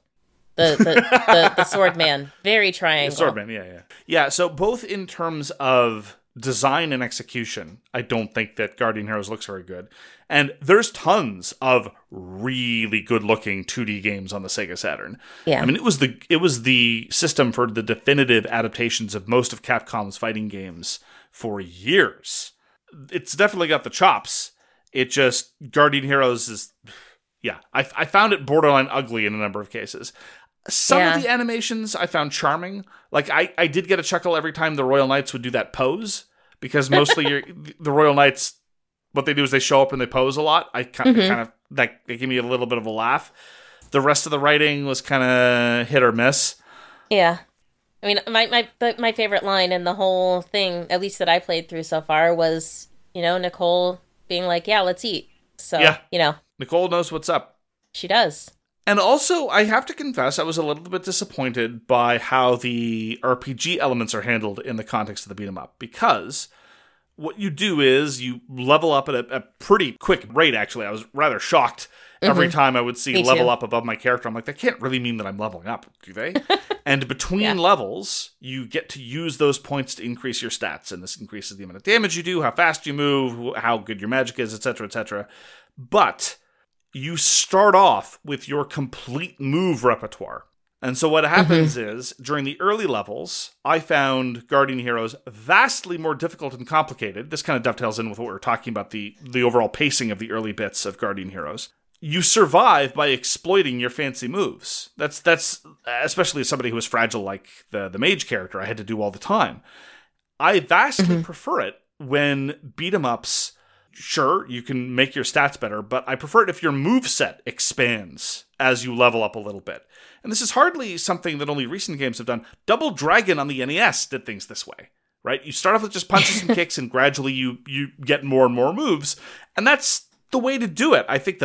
The sword man, very triangle. The sword man, yeah. Yeah, so both in terms of design and execution, I don't think that Guardian Heroes looks very good. And there's tons of really good-looking 2D games on the Sega Saturn. Yeah. I mean, it was the system for the definitive adaptations of most of Capcom's fighting games for years. It's definitely got the chops. It just, Guardian Heroes is, I found it borderline ugly in a number of cases. Some of the animations I found charming. I did get a chuckle every time the Royal Knights would do that pose, because mostly the Royal Knights, what they do is they show up and they pose a lot. I kind of that gave me a little bit of a laugh. The rest of the writing was kind of hit or miss. Yeah. I mean, my favorite line in the whole thing, at least that I played through so far, was, Nicole being like, yeah, let's eat. So, Nicole knows what's up. She does. And also, I have to confess, I was a little bit disappointed by how the RPG elements are handled in the context of the beat 'em up, because what you do is you level up at a pretty quick rate, actually. I was rather shocked every time I would see level up above my character. I'm like, that can't really mean that I'm leveling up, do they? And between levels, you get to use those points to increase your stats, and this increases the amount of damage you do, how fast you move, how good your magic is, etc., etc. But you start off with your complete move repertoire. And so what happens is, during the early levels, I found Guardian Heroes vastly more difficult and complicated. This kind of dovetails in with what we were talking about, the overall pacing of the early bits of Guardian Heroes. You survive by exploiting your fancy moves. That's especially as somebody who was fragile like the mage character, I had to do all the time. I vastly prefer it when beat 'em ups, sure, you can make your stats better, but I prefer it if your moveset expands as you level up a little bit. And this is hardly something that only recent games have done. Double Dragon on the NES did things this way, right? You start off with just punches and kicks, and gradually you get more and more moves, and that's the way to do it. I think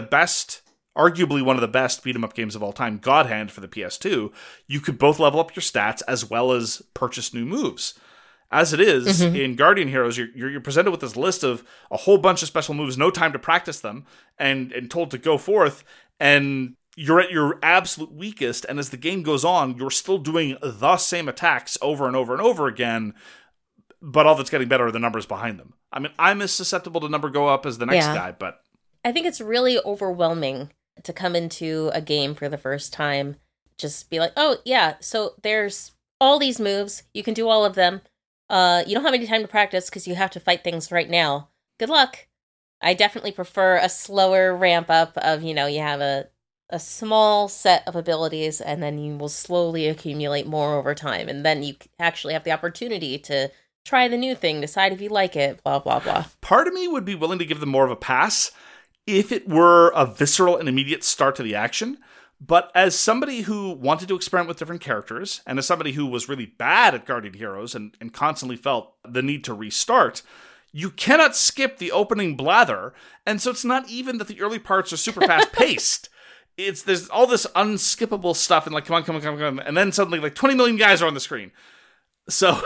arguably one of the best beat 'em up games of all time, God Hand for the PS2, you could both level up your stats as well as purchase new moves. As it is, in Guardian Heroes, you're presented with this list of a whole bunch of special moves, no time to practice them, and told to go forth, and you're at your absolute weakest, and as the game goes on, you're still doing the same attacks over and over and over again, but all that's getting better are the numbers behind them. I mean, I'm as susceptible to number go up as the next guy, but... I think it's really overwhelming to come into a game for the first time, just be like, oh, yeah, so there's all these moves, you can do all of them, you don't have any time to practice because you have to fight things right now. Good luck. I definitely prefer a slower ramp up of, you have a small set of abilities, and then you will slowly accumulate more over time, and then you actually have the opportunity to try the new thing, decide if you like it, blah, blah, blah. Part of me would be willing to give them more of a pass if it were a visceral and immediate start to the action. But as somebody who wanted to experiment with different characters, and as somebody who was really bad at Guardian Heroes and constantly felt the need to restart, you cannot skip the opening blather, and so it's not even that the early parts are super fast-paced. There's all this unskippable stuff, and like, come on, and then suddenly like 20 million guys are on the screen. So...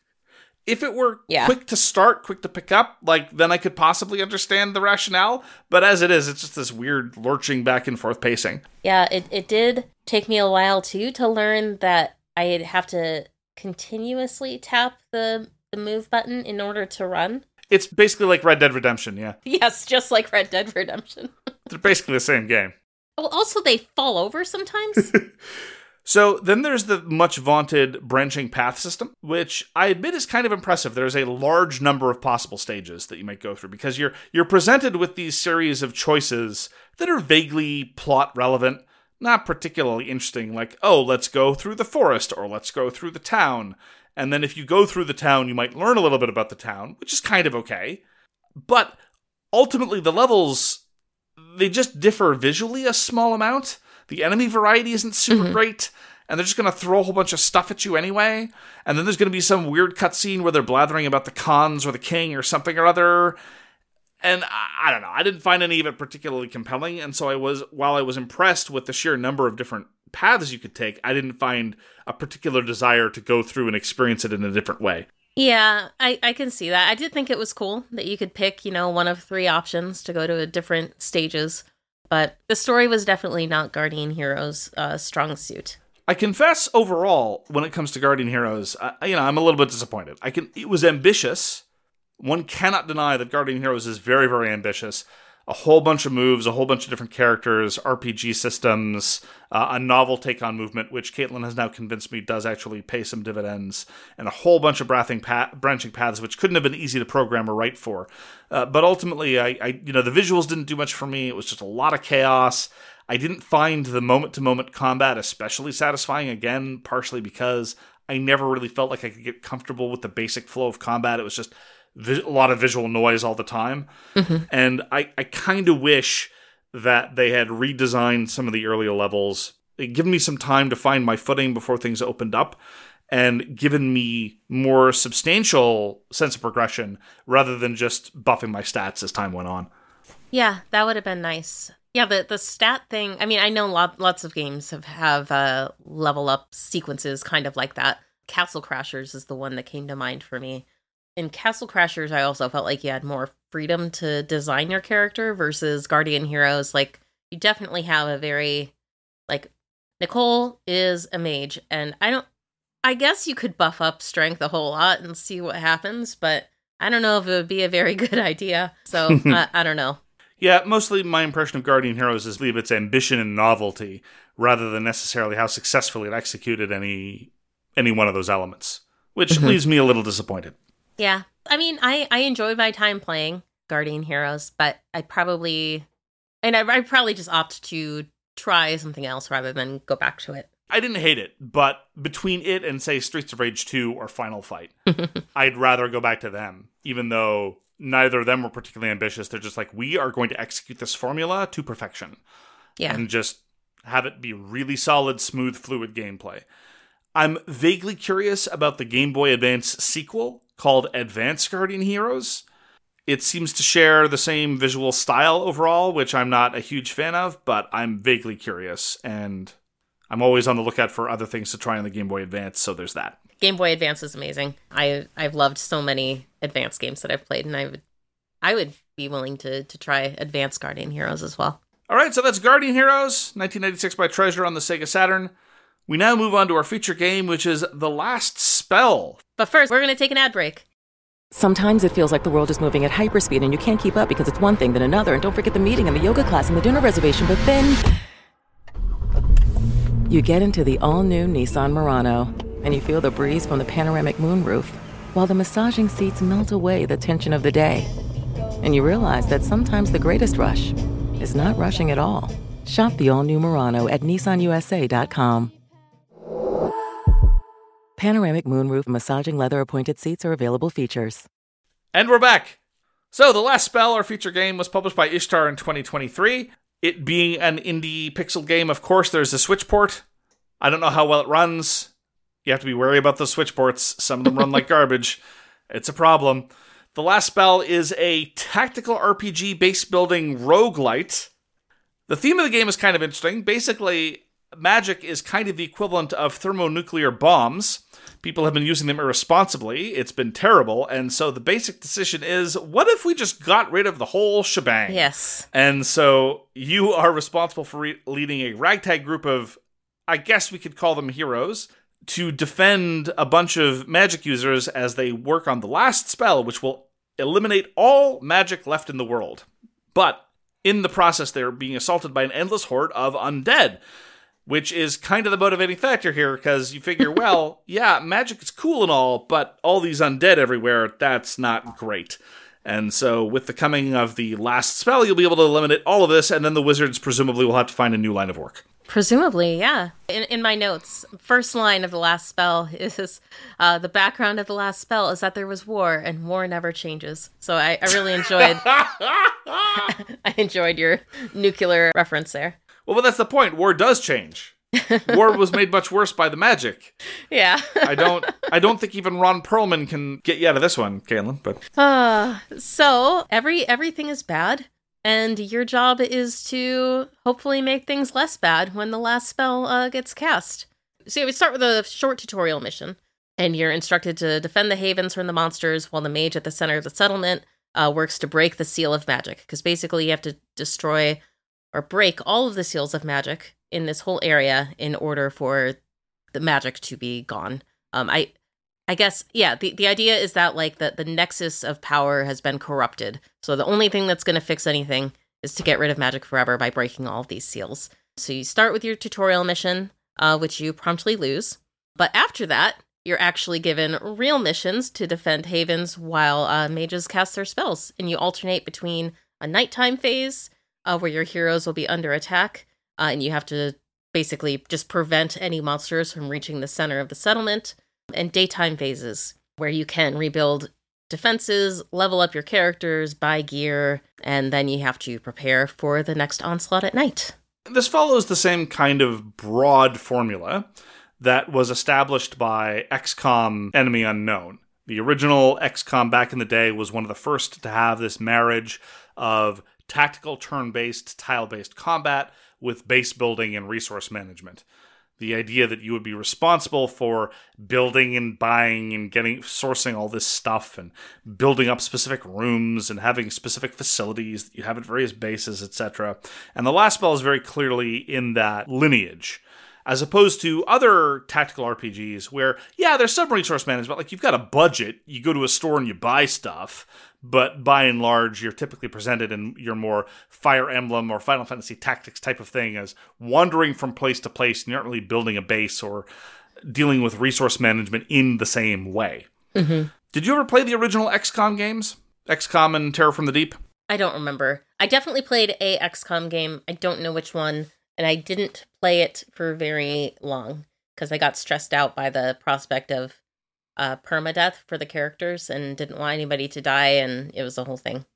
if it were quick to start, quick to pick up, then I could possibly understand the rationale. But as it is, it's just this weird lurching back and forth pacing. Yeah, it did take me a while, too, to learn that I'd have to continuously tap the move button in order to run. It's basically like Red Dead Redemption, yeah. Yes, just like Red Dead Redemption. They're basically the same game. Well, also, they fall over sometimes. So then there's the much vaunted branching path system, which I admit is kind of impressive. There's a large number of possible stages that you might go through because you're presented with these series of choices that are vaguely plot relevant, not particularly interesting, like, oh, let's go through the forest or let's go through the town. And then if you go through the town, you might learn a little bit about the town, which is kind of okay. But ultimately the levels, they just differ visually a small amount. The enemy variety isn't super great, and they're just going to throw a whole bunch of stuff at you anyway. And then there's going to be some weird cutscene where they're blathering about the cons or the king or something or other. And I don't know. I didn't find any of it particularly compelling. And so while I was impressed with the sheer number of different paths you could take, I didn't find a particular desire to go through and experience it in a different way. Yeah, I can see that. I did think it was cool that you could pick, one of 3 options to go to different stages. But the story was definitely not Guardian Heroes' strong suit. I confess, overall, when it comes to Guardian Heroes, I'm a little bit disappointed. It was ambitious. One cannot deny that Guardian Heroes is very, very ambitious. A whole bunch of moves, a whole bunch of different characters, RPG systems, a novel take on movement, which Caitlin has now convinced me does actually pay some dividends, and a whole bunch of branching paths, which couldn't have been easy to program or write for. But ultimately, the visuals didn't do much for me. It was just a lot of chaos. I didn't find the moment-to-moment combat especially satisfying, again, partially because I never really felt like I could get comfortable with the basic flow of combat. It was just a lot of visual noise all the time. And I kind of wish that they had redesigned some of the earlier levels, given me some time to find my footing before things opened up, and given me more substantial sense of progression rather than just buffing my stats as time went on. Yeah, that would have been nice. Yeah, the stat thing, I mean, I know lots of games have level up sequences kind of like that. Castle Crashers is the one that came to mind for me. In Castle Crashers, I also felt like you had more freedom to design your character versus Guardian Heroes. Like, you definitely have a very, Nicole is a mage, and I guess you could buff up strength a whole lot and see what happens, but I don't know if it would be a very good idea. So, I don't know. Yeah, mostly my impression of Guardian Heroes is its ambition and novelty, rather than necessarily how successfully it executed any one of those elements, which leaves me a little disappointed. Yeah, I mean, I enjoyed my time playing Guardian Heroes, but I'd probably just opt to try something else rather than go back to it. I didn't hate it, but between it and, say, Streets of Rage 2 or Final Fight, I'd rather go back to them, even though neither of them were particularly ambitious. They're just like, we are going to execute this formula to perfection. Yeah. And just have it be really solid, smooth, fluid gameplay. I'm vaguely curious about the Game Boy Advance sequel called Advanced Guardian Heroes. It seems to share the same visual style overall, which I'm not a huge fan of, but I'm vaguely curious, and I'm always on the lookout for other things to try on the Game Boy Advance, so there's that. Game Boy Advance is amazing. I've loved so many Advance games that I've played, and I would be willing to try Advanced Guardian Heroes as well. All right, so that's Guardian Heroes, 1996 by Treasure on the Sega Saturn. We now move on to our feature game, which is The Last Spell. But first, we're going to take an ad break. Sometimes it feels like the world is moving at hyperspeed and you can't keep up because it's one thing then another. And don't forget the meeting and the yoga class and the dinner reservation. But then you get into the all-new Nissan Murano and you feel the breeze from the panoramic moonroof while the massaging seats melt away the tension of the day. And you realize that sometimes the greatest rush is not rushing at all. Shop the all-new Murano at nissanusa.com. Panoramic moonroof massaging leather-appointed seats are available features. And we're back. So, The Last Spell, our feature game, was published by Ishtar in 2023. It being an indie pixel game, of course, there's a Switch port. I don't know how well it runs. You have to be wary about those Switch ports. Some of them run like garbage. It's a problem. The Last Spell is a tactical RPG base-building roguelite. The theme of the game is kind of interesting. Basically, magic is kind of the equivalent of thermonuclear bombs. People have been using them irresponsibly. It's been terrible. And so the basic decision is, what if we just got rid of the whole shebang? Yes. And so you are responsible for leading a ragtag group of, I guess we could call them heroes, to defend a bunch of magic users as they work on the last spell, which will eliminate all magic left in the world. But in the process, they're being assaulted by an endless horde of undead, which is kind of the motivating factor here, because you figure, well, yeah, magic is cool and all, but all these undead everywhere, that's not great. And so with the coming of the last spell, you'll be able to eliminate all of this, and then the wizards presumably will have to find a new line of work. Presumably, yeah. In my notes, first line of the last spell is the background of the last spell is that there was war, and war never changes. So I really enjoyed I enjoyed your nuclear reference there. Well, but that's the point. War does change. War was made much worse by the magic. Yeah. I don't think even Ron Perlman can get you out of this one, Caitlin. But so everything is bad. And your job is to hopefully make things less bad when the last spell gets cast. So we start with a short tutorial mission, and you're instructed to defend the havens from the monsters while the mage at the center of the settlement works to break the seal of magic. Because basically you have to destroy or break all of the seals of magic in this whole area in order for the magic to be gone. I guess, yeah, the idea is that, like, the nexus of power has been corrupted. So the only thing that's going to fix anything is to get rid of magic forever by breaking all of these seals. So you start with your tutorial mission, which you promptly lose. But after that, you're actually given real missions to defend havens while mages cast their spells. And you alternate between a nighttime phase, where your heroes will be under attack, and you have to basically just prevent any monsters from reaching the center of the settlement, and daytime phases, where you can rebuild defenses, level up your characters, buy gear, and then you have to prepare for the next onslaught at night. This follows the same kind of broad formula that was established by XCOM Enemy Unknown. The original XCOM back in the day was one of the first to have this marriage of tactical turn-based, tile-based combat with base building and resource management. The idea that you would be responsible for building and buying and sourcing all this stuff and building up specific rooms and having specific facilities that you have at various bases, etc. And the last spell is very clearly in that lineage. As opposed to other tactical RPGs where, yeah, there's some resource management. Like, you've got a budget, you go to a store and you buy stuff, but by and large, you're typically presented in your more Fire Emblem or Final Fantasy Tactics type of thing as wandering from place to place, and you're not really building a base or dealing with resource management in the same way. Mm-hmm. Did you ever play the original XCOM games? XCOM and Terror from the Deep? I don't remember. I definitely played a XCOM game. I don't know which one. And I didn't play it for very long because I got stressed out by the prospect of permadeath for the characters and didn't want anybody to die, and it was a whole thing.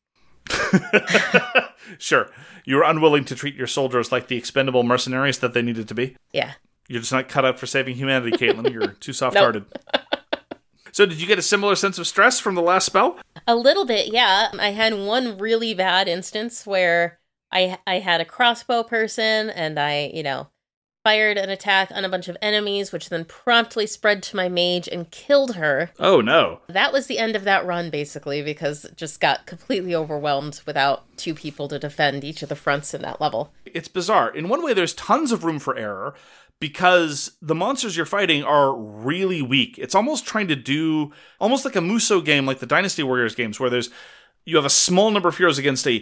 Sure. You were unwilling to treat your soldiers like the expendable mercenaries that they needed to be? Yeah. You're just not cut out for saving humanity, Caitlin. You're too soft-hearted. So did you get a similar sense of stress from the last spell? A little bit, yeah. I had one really bad instance where I had a crossbow person, and I fired an attack on a bunch of enemies, which then promptly spread to my mage and killed her. Oh, no. That was the end of that run, basically, because it just got completely overwhelmed without 2 people to defend each of the fronts in that level. It's bizarre. In one way, there's tons of room for error because the monsters you're fighting are really weak. It's almost trying to do almost like a Musou game, like the Dynasty Warriors games, where you have a small number of heroes against a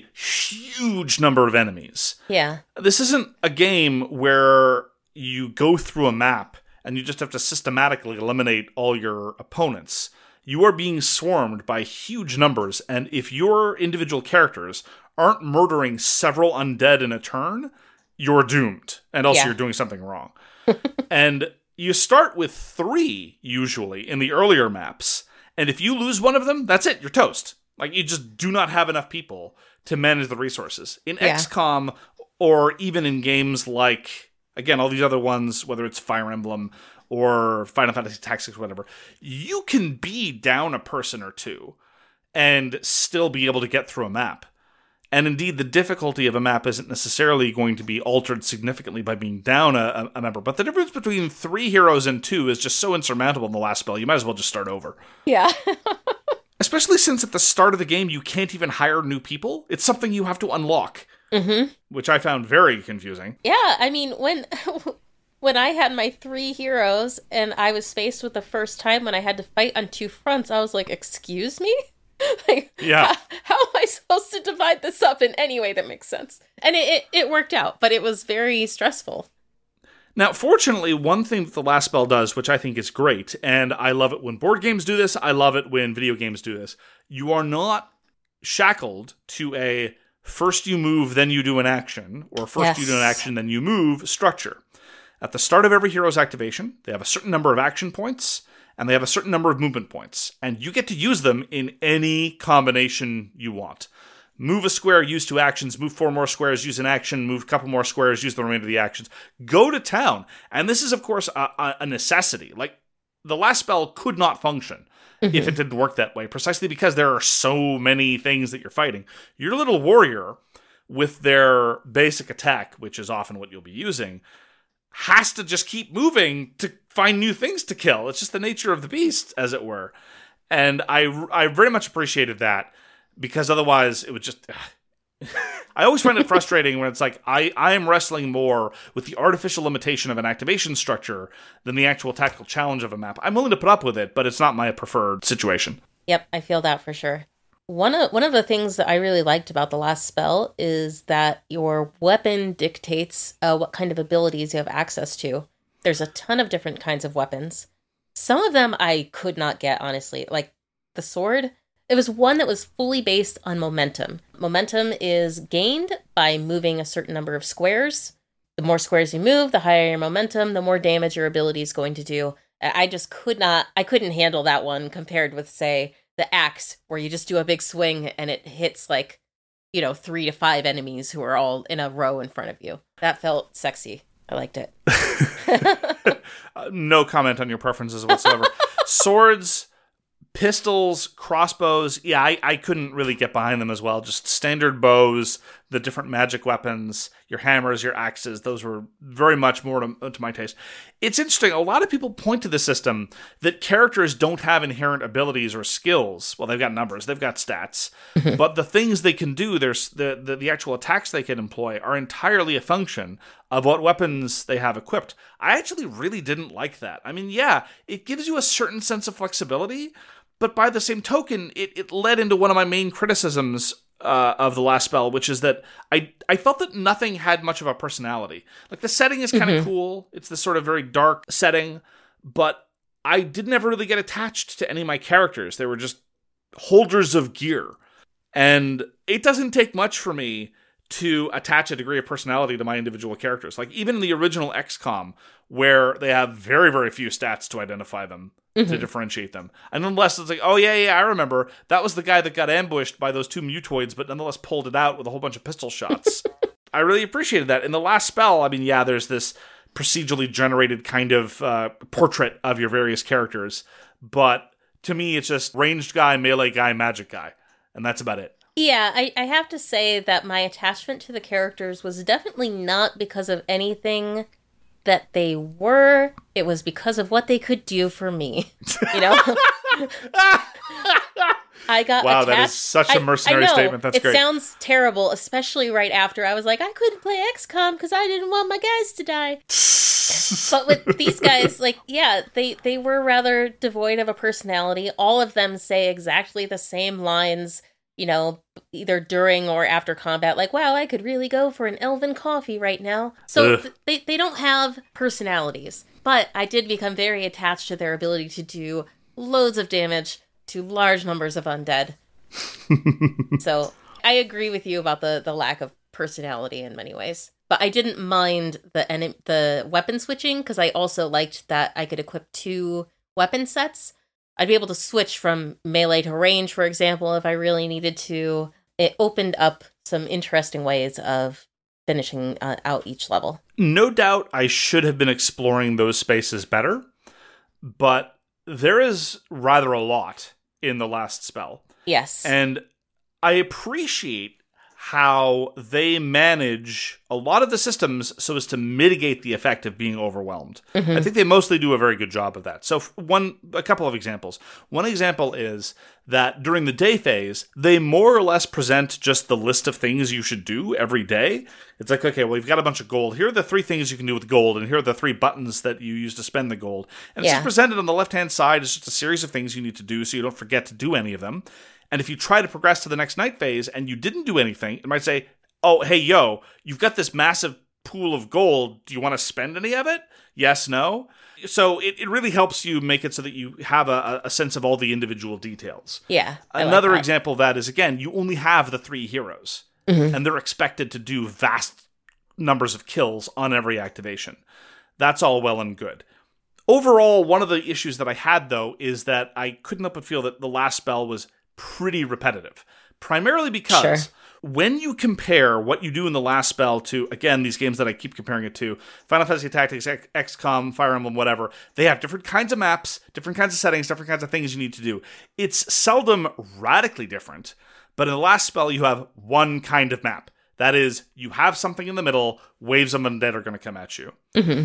huge number of enemies. Yeah. This isn't a game where you go through a map and you just have to systematically eliminate all your opponents. You are being swarmed by huge numbers, and if your individual characters aren't murdering several undead in a turn, you're doomed. And also you're doing something wrong. And you start with 3, usually, in the earlier maps. And if you lose one of them, that's it. You're toast. Like, you just do not have enough people to manage the resources. In XCOM, or even in games like, again, all these other ones, whether it's Fire Emblem or Final Fantasy Tactics or whatever, you can be down a person or 2 and still be able to get through a map. And indeed, the difficulty of a map isn't necessarily going to be altered significantly by being down a member. But the difference between 3 heroes and 2 is just so insurmountable in the last spell, you might as well just start over. Yeah. Especially since at the start of the game, you can't even hire new people. It's something you have to unlock, which I found very confusing. Yeah, I mean, when I had my 3 heroes and I was faced with the first time when I had to fight on 2 fronts, I was like, excuse me? Like, yeah. How am I supposed to divide this up in any way that makes sense? And it worked out, but it was very stressful. Now, fortunately, one thing that the last spell does, which I think is great, and I love it when board games do this, I love it when video games do this, you are not shackled to a first you move, then you do an action, or first you do an action, then you move structure. At the start of every hero's activation, they have a certain number of action points, and they have a certain number of movement points, and you get to use them in any combination you want. Move a square, use 2 actions, move 4 more squares, use an action, move a couple more squares, use the remainder of the actions. Go to town. And this is, of course, a necessity. Like, the last spell could not function if it didn't work that way, precisely because there are so many things that you're fighting. Your little warrior, with their basic attack, which is often what you'll be using, has to just keep moving to find new things to kill. It's just the nature of the beast, as it were. And I very much appreciated that, because otherwise it would just... I always find it frustrating when it's like, I am wrestling more with the artificial limitation of an activation structure than the actual tactical challenge of a map. I'm willing to put up with it, but it's not my preferred situation. Yep, I feel that for sure. One of the things that I really liked about the last spell is that your weapon dictates what kind of abilities you have access to. There's a ton of different kinds of weapons. Some of them I could not get, honestly. Like the sword, it was one that was fully based on momentum. Momentum is gained by moving a certain number of squares. The more squares you move, the higher your momentum, the more damage your ability is going to do. I couldn't handle that one compared with, say, the axe, where you just do a big swing and it hits 3 to 5 enemies who are all in a row in front of you. That felt sexy. I liked it. No comment on your preferences whatsoever. Swords, pistols, crossbows, yeah, I couldn't really get behind them as well. Just standard bows, the different magic weapons, your hammers, your axes, those were very much more to my taste. It's interesting, a lot of people point to the system that characters don't have inherent abilities or skills. Well, they've got numbers, they've got stats, but the things they can do, the actual attacks they can employ are entirely a function of what weapons they have equipped. I actually really didn't like that. I mean, yeah, it gives you a certain sense of flexibility, but by the same token, it led into one of my main criticisms of the last spell, which is that I felt that nothing had much of a personality. Like, the setting is kind of cool. It's this sort of very dark setting, but I didn't ever really get attached to any of my characters. They were just holders of gear. And it doesn't take much for me to attach a degree of personality to my individual characters. Like, even in the original XCOM, where they have very, very few stats to identify them, to differentiate them. And nonetheless, it's like, oh, yeah, I remember. That was the guy that got ambushed by those 2 mutoids, but nonetheless pulled it out with a whole bunch of pistol shots. I really appreciated that. In the last spell, I mean, yeah, there's this procedurally generated kind of portrait of your various characters. But to me, it's just ranged guy, melee guy, magic guy. And that's about it. Yeah, I have to say that my attachment to the characters was definitely not because of anything that they were, it was because of what they could do for me. You know? I got wow, attached. That is such a mercenary statement. That's great. It sounds terrible, especially right after I was like, I couldn't play XCOM because I didn't want my guys to die. But with these guys, like, yeah, they were rather devoid of a personality. All of them say exactly the same lines, you know, either during or after combat. Like, wow, I could really go for an elven coffee right now. So they don't have personalities. But I did become very attached to their ability to do loads of damage to large numbers of undead. So I agree with you about the lack of personality in many ways. But I didn't mind the weapon switching, because I also liked that I could equip 2 weapon sets. I'd be able to switch from melee to range, for example, if I really needed to. It opened up some interesting ways of finishing out each level. No doubt I should have been exploring those spaces better, but there is rather a lot in the last spell. Yes. And I appreciate how they manage a lot of the systems so as to mitigate the effect of being overwhelmed. I think they mostly do a very good job of that. So a couple of examples. One example is that during the day phase, they more or less present just the list of things you should do every day. It's like, okay, well, you've got a bunch of gold. Here are the 3 things you can do with gold, and here are the 3 buttons that you use to spend the gold. And it's just presented on the left-hand side as just a series of things you need to do so you don't forget to do any of them. And if you try to progress to the next night phase and you didn't do anything, it might say, oh, hey, yo, you've got this massive pool of gold. Do you want to spend any of it? Yes, no? So it really helps you make it so that you have a sense of all the individual details. Yeah. Another example of that is, again, you only have the 3 heroes. And they're expected to do vast numbers of kills on every activation. That's all well and good. Overall, one of the issues that I had, though, is that I couldn't help but feel that the last spell was pretty repetitive. Primarily because when you compare what you do in the last spell to, again, these games that I keep comparing it to, Final Fantasy Tactics, XCOM, Fire Emblem, whatever, they have different kinds of maps, different kinds of settings, different kinds of things you need to do. It's seldom radically different, but in the last spell you have one kind of map. That is, you have something in the middle, waves of undead are going to come at you.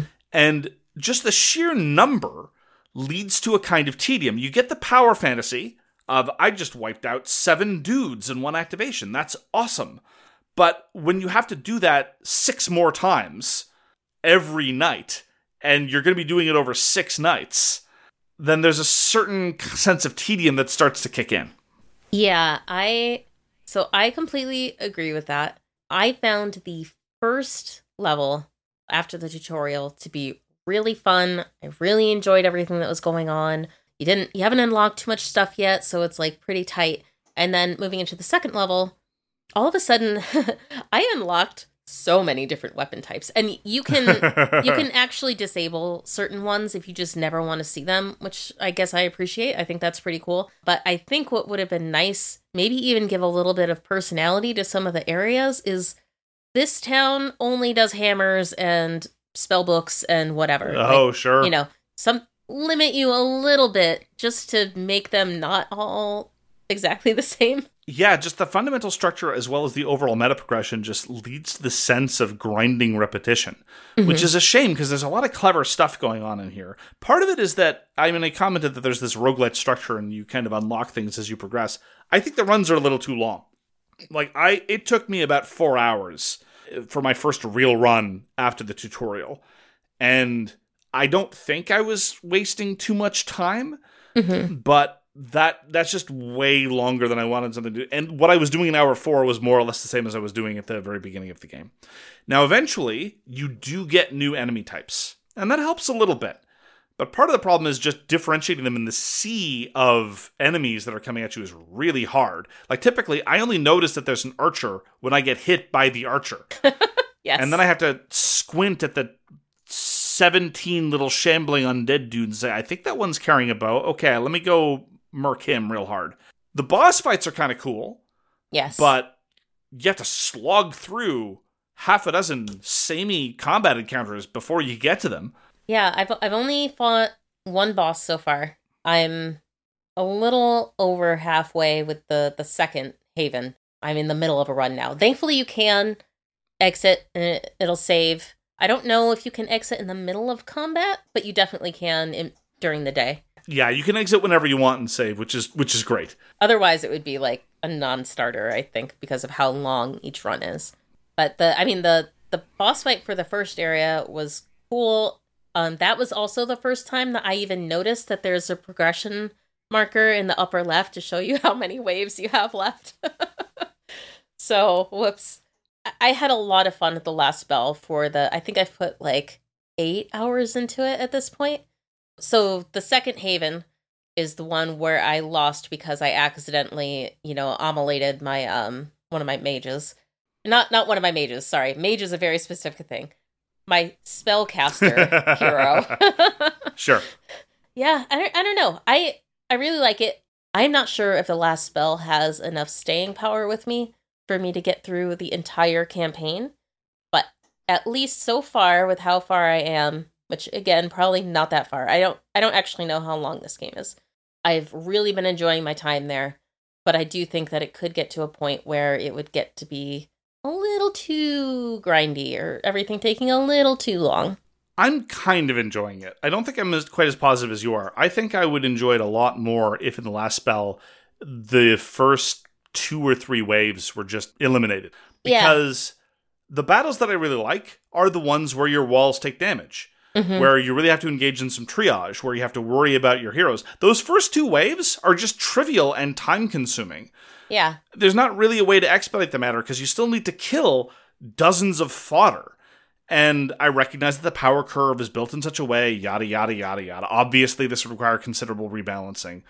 And just the sheer number leads to a kind of tedium. You get the power fantasy of, I just wiped out 7 dudes in one activation. That's awesome. But when you have to do that 6 more times every night, and you're going to be doing it over 6 nights, then there's a certain sense of tedium that starts to kick in. Yeah, I completely agree with that. I found the first level after the tutorial to be really fun. I really enjoyed everything that was going on. You haven't unlocked too much stuff yet, so it's like pretty tight. And then moving into the second level, all of a sudden I unlocked so many different weapon types. And you can actually disable certain ones if you just never want to see them, which I guess I appreciate. I think that's pretty cool. But I think what would have been nice, maybe even give a little bit of personality to some of the areas, is this town only does hammers and spell books and whatever. Oh, like, sure. You know, limit you a little bit just to make them not all exactly the same. Yeah, just the fundamental structure as well as the overall meta progression just leads to the sense of grinding repetition, which is a shame because there's a lot of clever stuff going on in here. Part of it is that, I commented that there's this roguelite structure and you kind of unlock things as you progress. I think the runs are a little too long. It took me about 4 hours for my first real run after the tutorial. And I don't think I was wasting too much time, but that's just way longer than I wanted something to do. And what I was doing in hour 4 was more or less the same as I was doing at the very beginning of the game. Now, eventually, you do get new enemy types, and that helps a little bit. But part of the problem is just differentiating them in the sea of enemies that are coming at you is really hard. Like, typically, I only notice that there's an archer when I get hit by the archer. Yes. And then I have to squint at the 17 little shambling undead dudes. Say, I think that one's carrying a bow. Okay, let me go murk him real hard. The boss fights are kind of cool. Yes. But you have to slog through half a dozen samey combat encounters before you get to them. Yeah, I've only fought one boss so far. I'm a little over halfway with the second Haven. I'm in the middle of a run now. Thankfully, you can exit and it'll save. I don't know if you can exit in the middle of combat, but you definitely can during the day. Yeah, you can exit whenever you want and save, which is great. Otherwise, it would be like a non-starter, I think, because of how long each run is. But the boss fight for the first area was cool. That was also the first time that I even noticed that there's a progression marker in the upper left to show you how many waves you have left. So, whoops. I had a lot of fun with the last spell I think I've put like 8 hours into it at this point. So the second Haven is the one where I lost because I accidentally, ommolated my, one of my mages. Not one of my mages, sorry. Mage is a very specific thing. My spellcaster hero. Sure. Yeah, I don't know. I really like it. I'm not sure if the last spell has enough staying power with me for me to get through the entire campaign. But at least so far, with how far I am, which again, probably not that far. I don't actually know how long this game is. I've really been enjoying my time there, but I do think that it could get to a point where it would get to be a little too grindy or everything taking a little too long. I'm kind of enjoying it. I don't think I'm quite as positive as you are. I think I would enjoy it a lot more if in the last spell, the first 2 or 3 waves were just eliminated. Because the battles that I really like are the ones where your walls take damage. Mm-hmm. Where you really have to engage in some triage, where you have to worry about your heroes. Those first 2 waves are just trivial and time-consuming. Yeah. There's not really a way to expedite the matter, because you still need to kill dozens of fodder. And I recognize that the power curve is built in such a way, yada, yada, yada, yada. Obviously, this would require considerable rebalancing.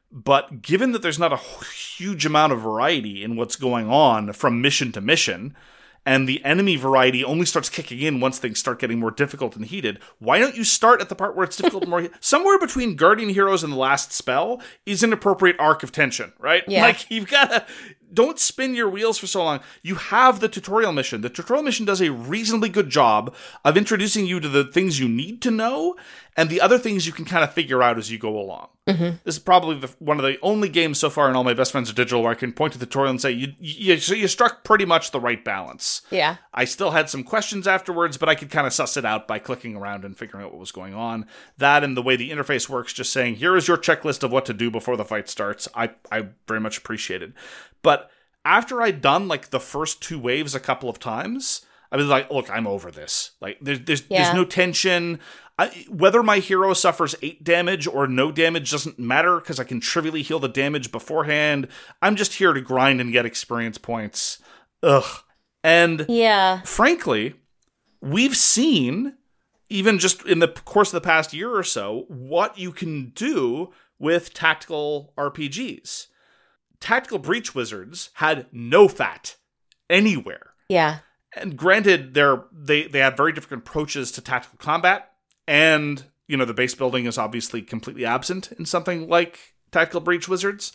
But given that there's not a huge amount of variety in what's going on from mission to mission, and the enemy variety only starts kicking in once things start getting more difficult and heated, why don't you start at the part where it's difficult and more somewhere between Guardian Heroes and the last spell is an appropriate arc of tension, right? Yeah. Like, you've got to... Don't spin your wheels for so long. You have the tutorial mission. The tutorial mission does a reasonably good job of introducing you to the things you need to know, and the other things you can kind of figure out as you go along. Mm-hmm. This is probably one of the only games so far in All My Best Friends Are Digital where I can point to the tutorial and say, you struck pretty much the right balance. Yeah. I still had some questions afterwards, but I could kind of suss it out by clicking around and figuring out what was going on. That and the way the interface works, just saying, here is your checklist of what to do before the fight starts, I very much appreciated. But after I'd done like the first 2 waves a couple of times, I was like, look, I'm over this. Like, there's no tension. Whether my hero suffers 8 damage or no damage doesn't matter, because I can trivially heal the damage beforehand. I'm just here to grind and get experience points. Ugh. And frankly, we've seen, even just in the course of the past year or so, what you can do with tactical RPGs. Tactical Breach Wizards had no fat anywhere. Yeah. And granted, they have very different approaches to tactical combat, and the base building is obviously completely absent in something like Tactical Breach Wizards.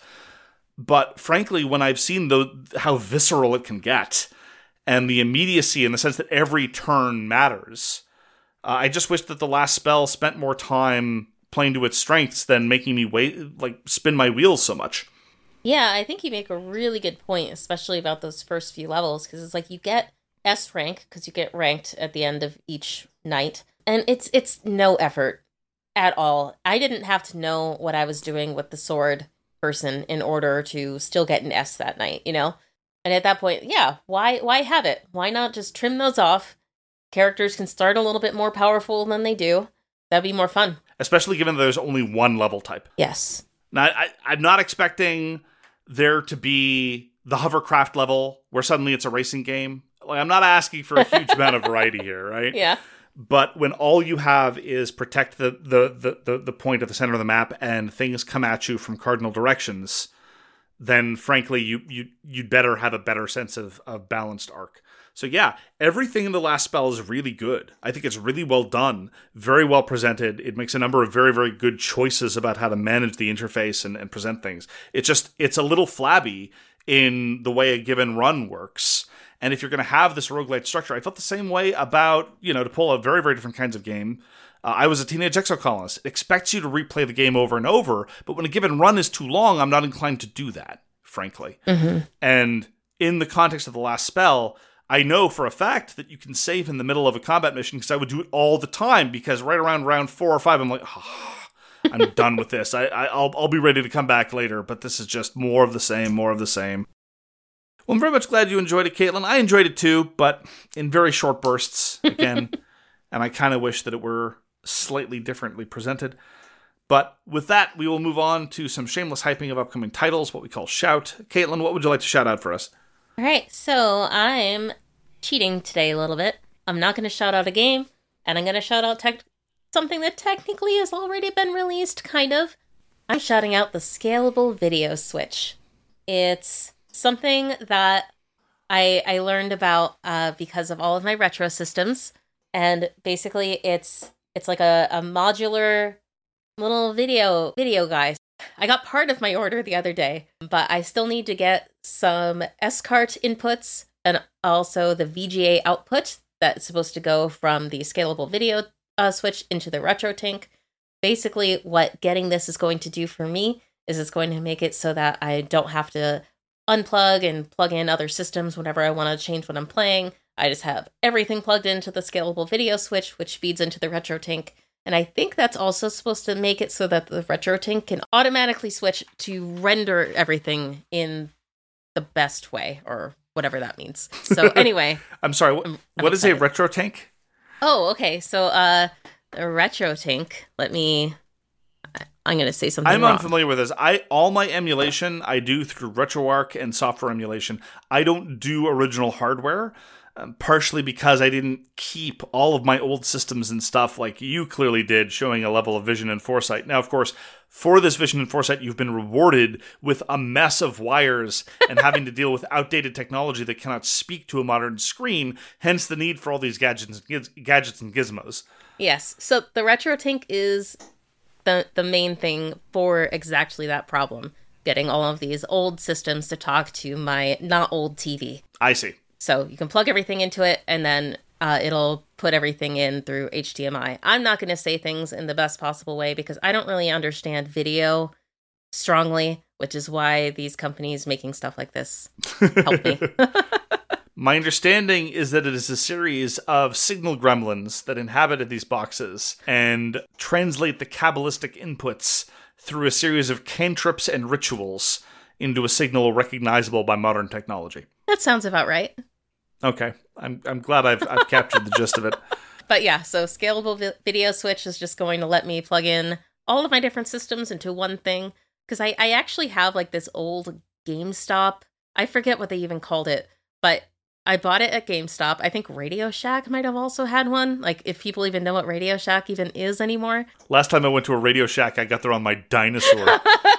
But frankly, when I've seen how visceral it can get, and the immediacy in the sense that every turn matters, I just wish that the last spell spent more time playing to its strengths than making me spin my wheels so much. Yeah, I think you make a really good point, especially about those first few levels, because it's like you get S rank, because you get ranked at the end of each night, and it's no effort at all. I didn't have to know what I was doing with the sword person in order to still get an S that night, And at that point, why have it? Why not just trim those off? Characters can start a little bit more powerful than they do. That'd be more fun. Especially given that there's only one level type. Yes. Now, I'm not expecting there to be the hovercraft level where suddenly it's a racing game. Like, I'm not asking for a huge amount of variety here, right? Yeah. But when all you have is protect the point at the center of the map and things come at you from cardinal directions, then frankly you'd better have a better sense of balanced arc. So yeah, everything in the last spell is really good. I think it's really well done, very well presented. It makes a number of very, very good choices about how to manage the interface and present things. It's a little flabby in the way a given run works. And if you're going to have this roguelite structure, I felt the same way about, to pull a very, very different kinds of game. I was a Teenage Exocolonist. It expects you to replay the game over and over, but when a given run is too long, I'm not inclined to do that, frankly. Mm-hmm. And in the context of the last spell, I know for a fact that you can save in the middle of a combat mission because I would do it all the time because right around round 4 or 5, I'm like, I'm done with this. I'll be ready to come back later, but this is just more of the same, more of the same. Well, I'm very much glad you enjoyed it, Caitlin. I enjoyed it too, but in very short bursts again, and I kind of wish that it were slightly differently presented. But with that, we will move on to some shameless hyping of upcoming titles, what we call Shout. Caitlin, what would you like to shout out for us? All right, so I'm cheating today a little bit. I'm not going to shout out a game, and I'm going to shout out something that technically has already been released, kind of. I'm shouting out the Scalable Video Switch. It's something that I learned about because of all of my retro systems, and basically it's like a modular little video guy. I got part of my order the other day, but I still need to get some SCART inputs and also the VGA output that's supposed to go from the Scalable Video Switch into the RetroTink. Basically, what getting this is going to do for me is it's going to make it so that I don't have to unplug and plug in other systems whenever I want to change what I'm playing. I just have everything plugged into the Scalable Video Switch, which feeds into the RetroTink. And I think that's also supposed to make it so that the RetroTink can automatically switch to render everything in the best way, or whatever that means. So anyway. I'm sorry, what is a RetroTink? Oh, okay. So the RetroTink, I'm going to say something I'm wrong. unfamiliar with this. All my emulation I do through RetroArch and software emulation. I don't do original hardware. Partially because I didn't keep all of my old systems and stuff like you clearly did, showing a level of vision and foresight. Now, of course, for this vision and foresight, you've been rewarded with a mess of wires and having to deal with outdated technology that cannot speak to a modern screen, hence the need for all these gadgets and gizmos. Yes, so the RetroTink is the main thing for exactly that problem, getting all of these old systems to talk to my not old TV. I see. So you can plug everything into it, and then it'll put everything in through HDMI. I'm not going to say things in the best possible way because I don't really understand video strongly, which is why these companies making stuff like this help me. My understanding is that it is a series of signal gremlins that inhabited these boxes and translate the Kabbalistic inputs through a series of cantrips and rituals into a signal recognizable by modern technology. That sounds about right. Okay. I'm glad I've captured the gist of it. But yeah, so Scalable Video Switch is just going to let me plug in all of my different systems into one thing. Because I actually have like this old GameStop. I forget what they even called it, but I bought it at GameStop. I think Radio Shack might have also had one. Like, if people even know what Radio Shack even is anymore. Last time I went to a Radio Shack, I got there on my dinosaur.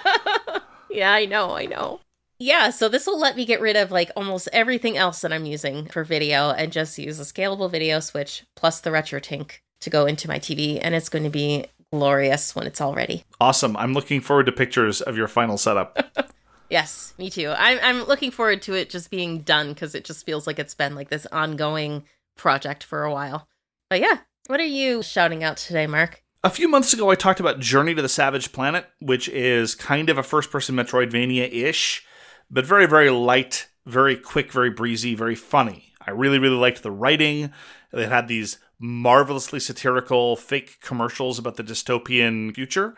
Yeah, I know. Yeah, so this will let me get rid of like almost everything else that I'm using for video and just use a Scalable Video Switch plus the RetroTink to go into my TV, and it's going to be glorious when it's all ready. Awesome. I'm looking forward to pictures of your final setup. Yes, me too. I'm looking forward to it just being done because it just feels like it's been like this ongoing project for a while. But yeah, what are you shouting out today, Mark? A few months ago, I talked about Journey to the Savage Planet, which is kind of a first-person Metroidvania-ish, but very, very light, very quick, very breezy, very funny. I really, really liked the writing. It had these marvelously satirical fake commercials about the dystopian future.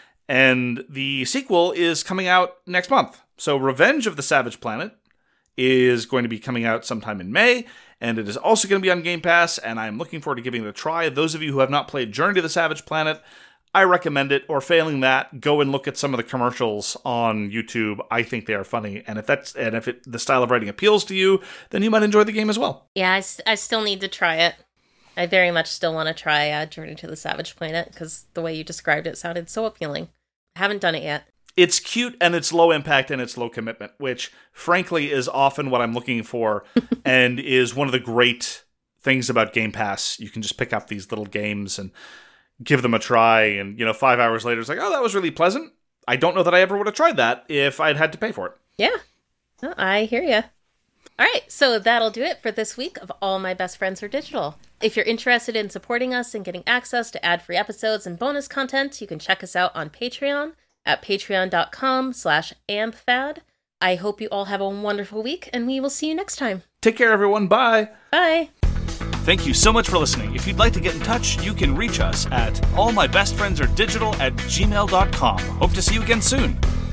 And the sequel is coming out next month. So Revenge of the Savage Planet is going to be coming out sometime in May, and it is also going to be on Game Pass, and I'm looking forward to giving it a try. Those of you who have not played Journey to the Savage Planet, I recommend it, or failing that, go and look at some of the commercials on YouTube. I think they are funny, and if the style of writing appeals to you, then you might enjoy the game as well. Yeah, I still need to try it. I very much still want to try Journey to the Savage Planet, because the way you described it sounded so appealing. I haven't done it yet. It's cute, and it's low impact, and it's low commitment, which, frankly, is often what I'm looking for, and is one of the great things about Game Pass. You can just pick up these little games and give them a try, and 5 hours later, it's like, oh, that was really pleasant. I don't know that I ever would have tried that if I'd had to pay for it. Yeah, well, I hear you. All right, so that'll do it for this week of All My Best Friends Are Digital. If you're interested in supporting us and getting access to ad-free episodes and bonus content, you can check us out on Patreon at patreon.com/ampfad. I hope you all have a wonderful week, and we will see you next time. Take care, everyone. Bye. Bye. Thank you so much for listening. If you'd like to get in touch, you can reach us at allmybestfriendsareddigital@gmail.com. Hope to see you again soon.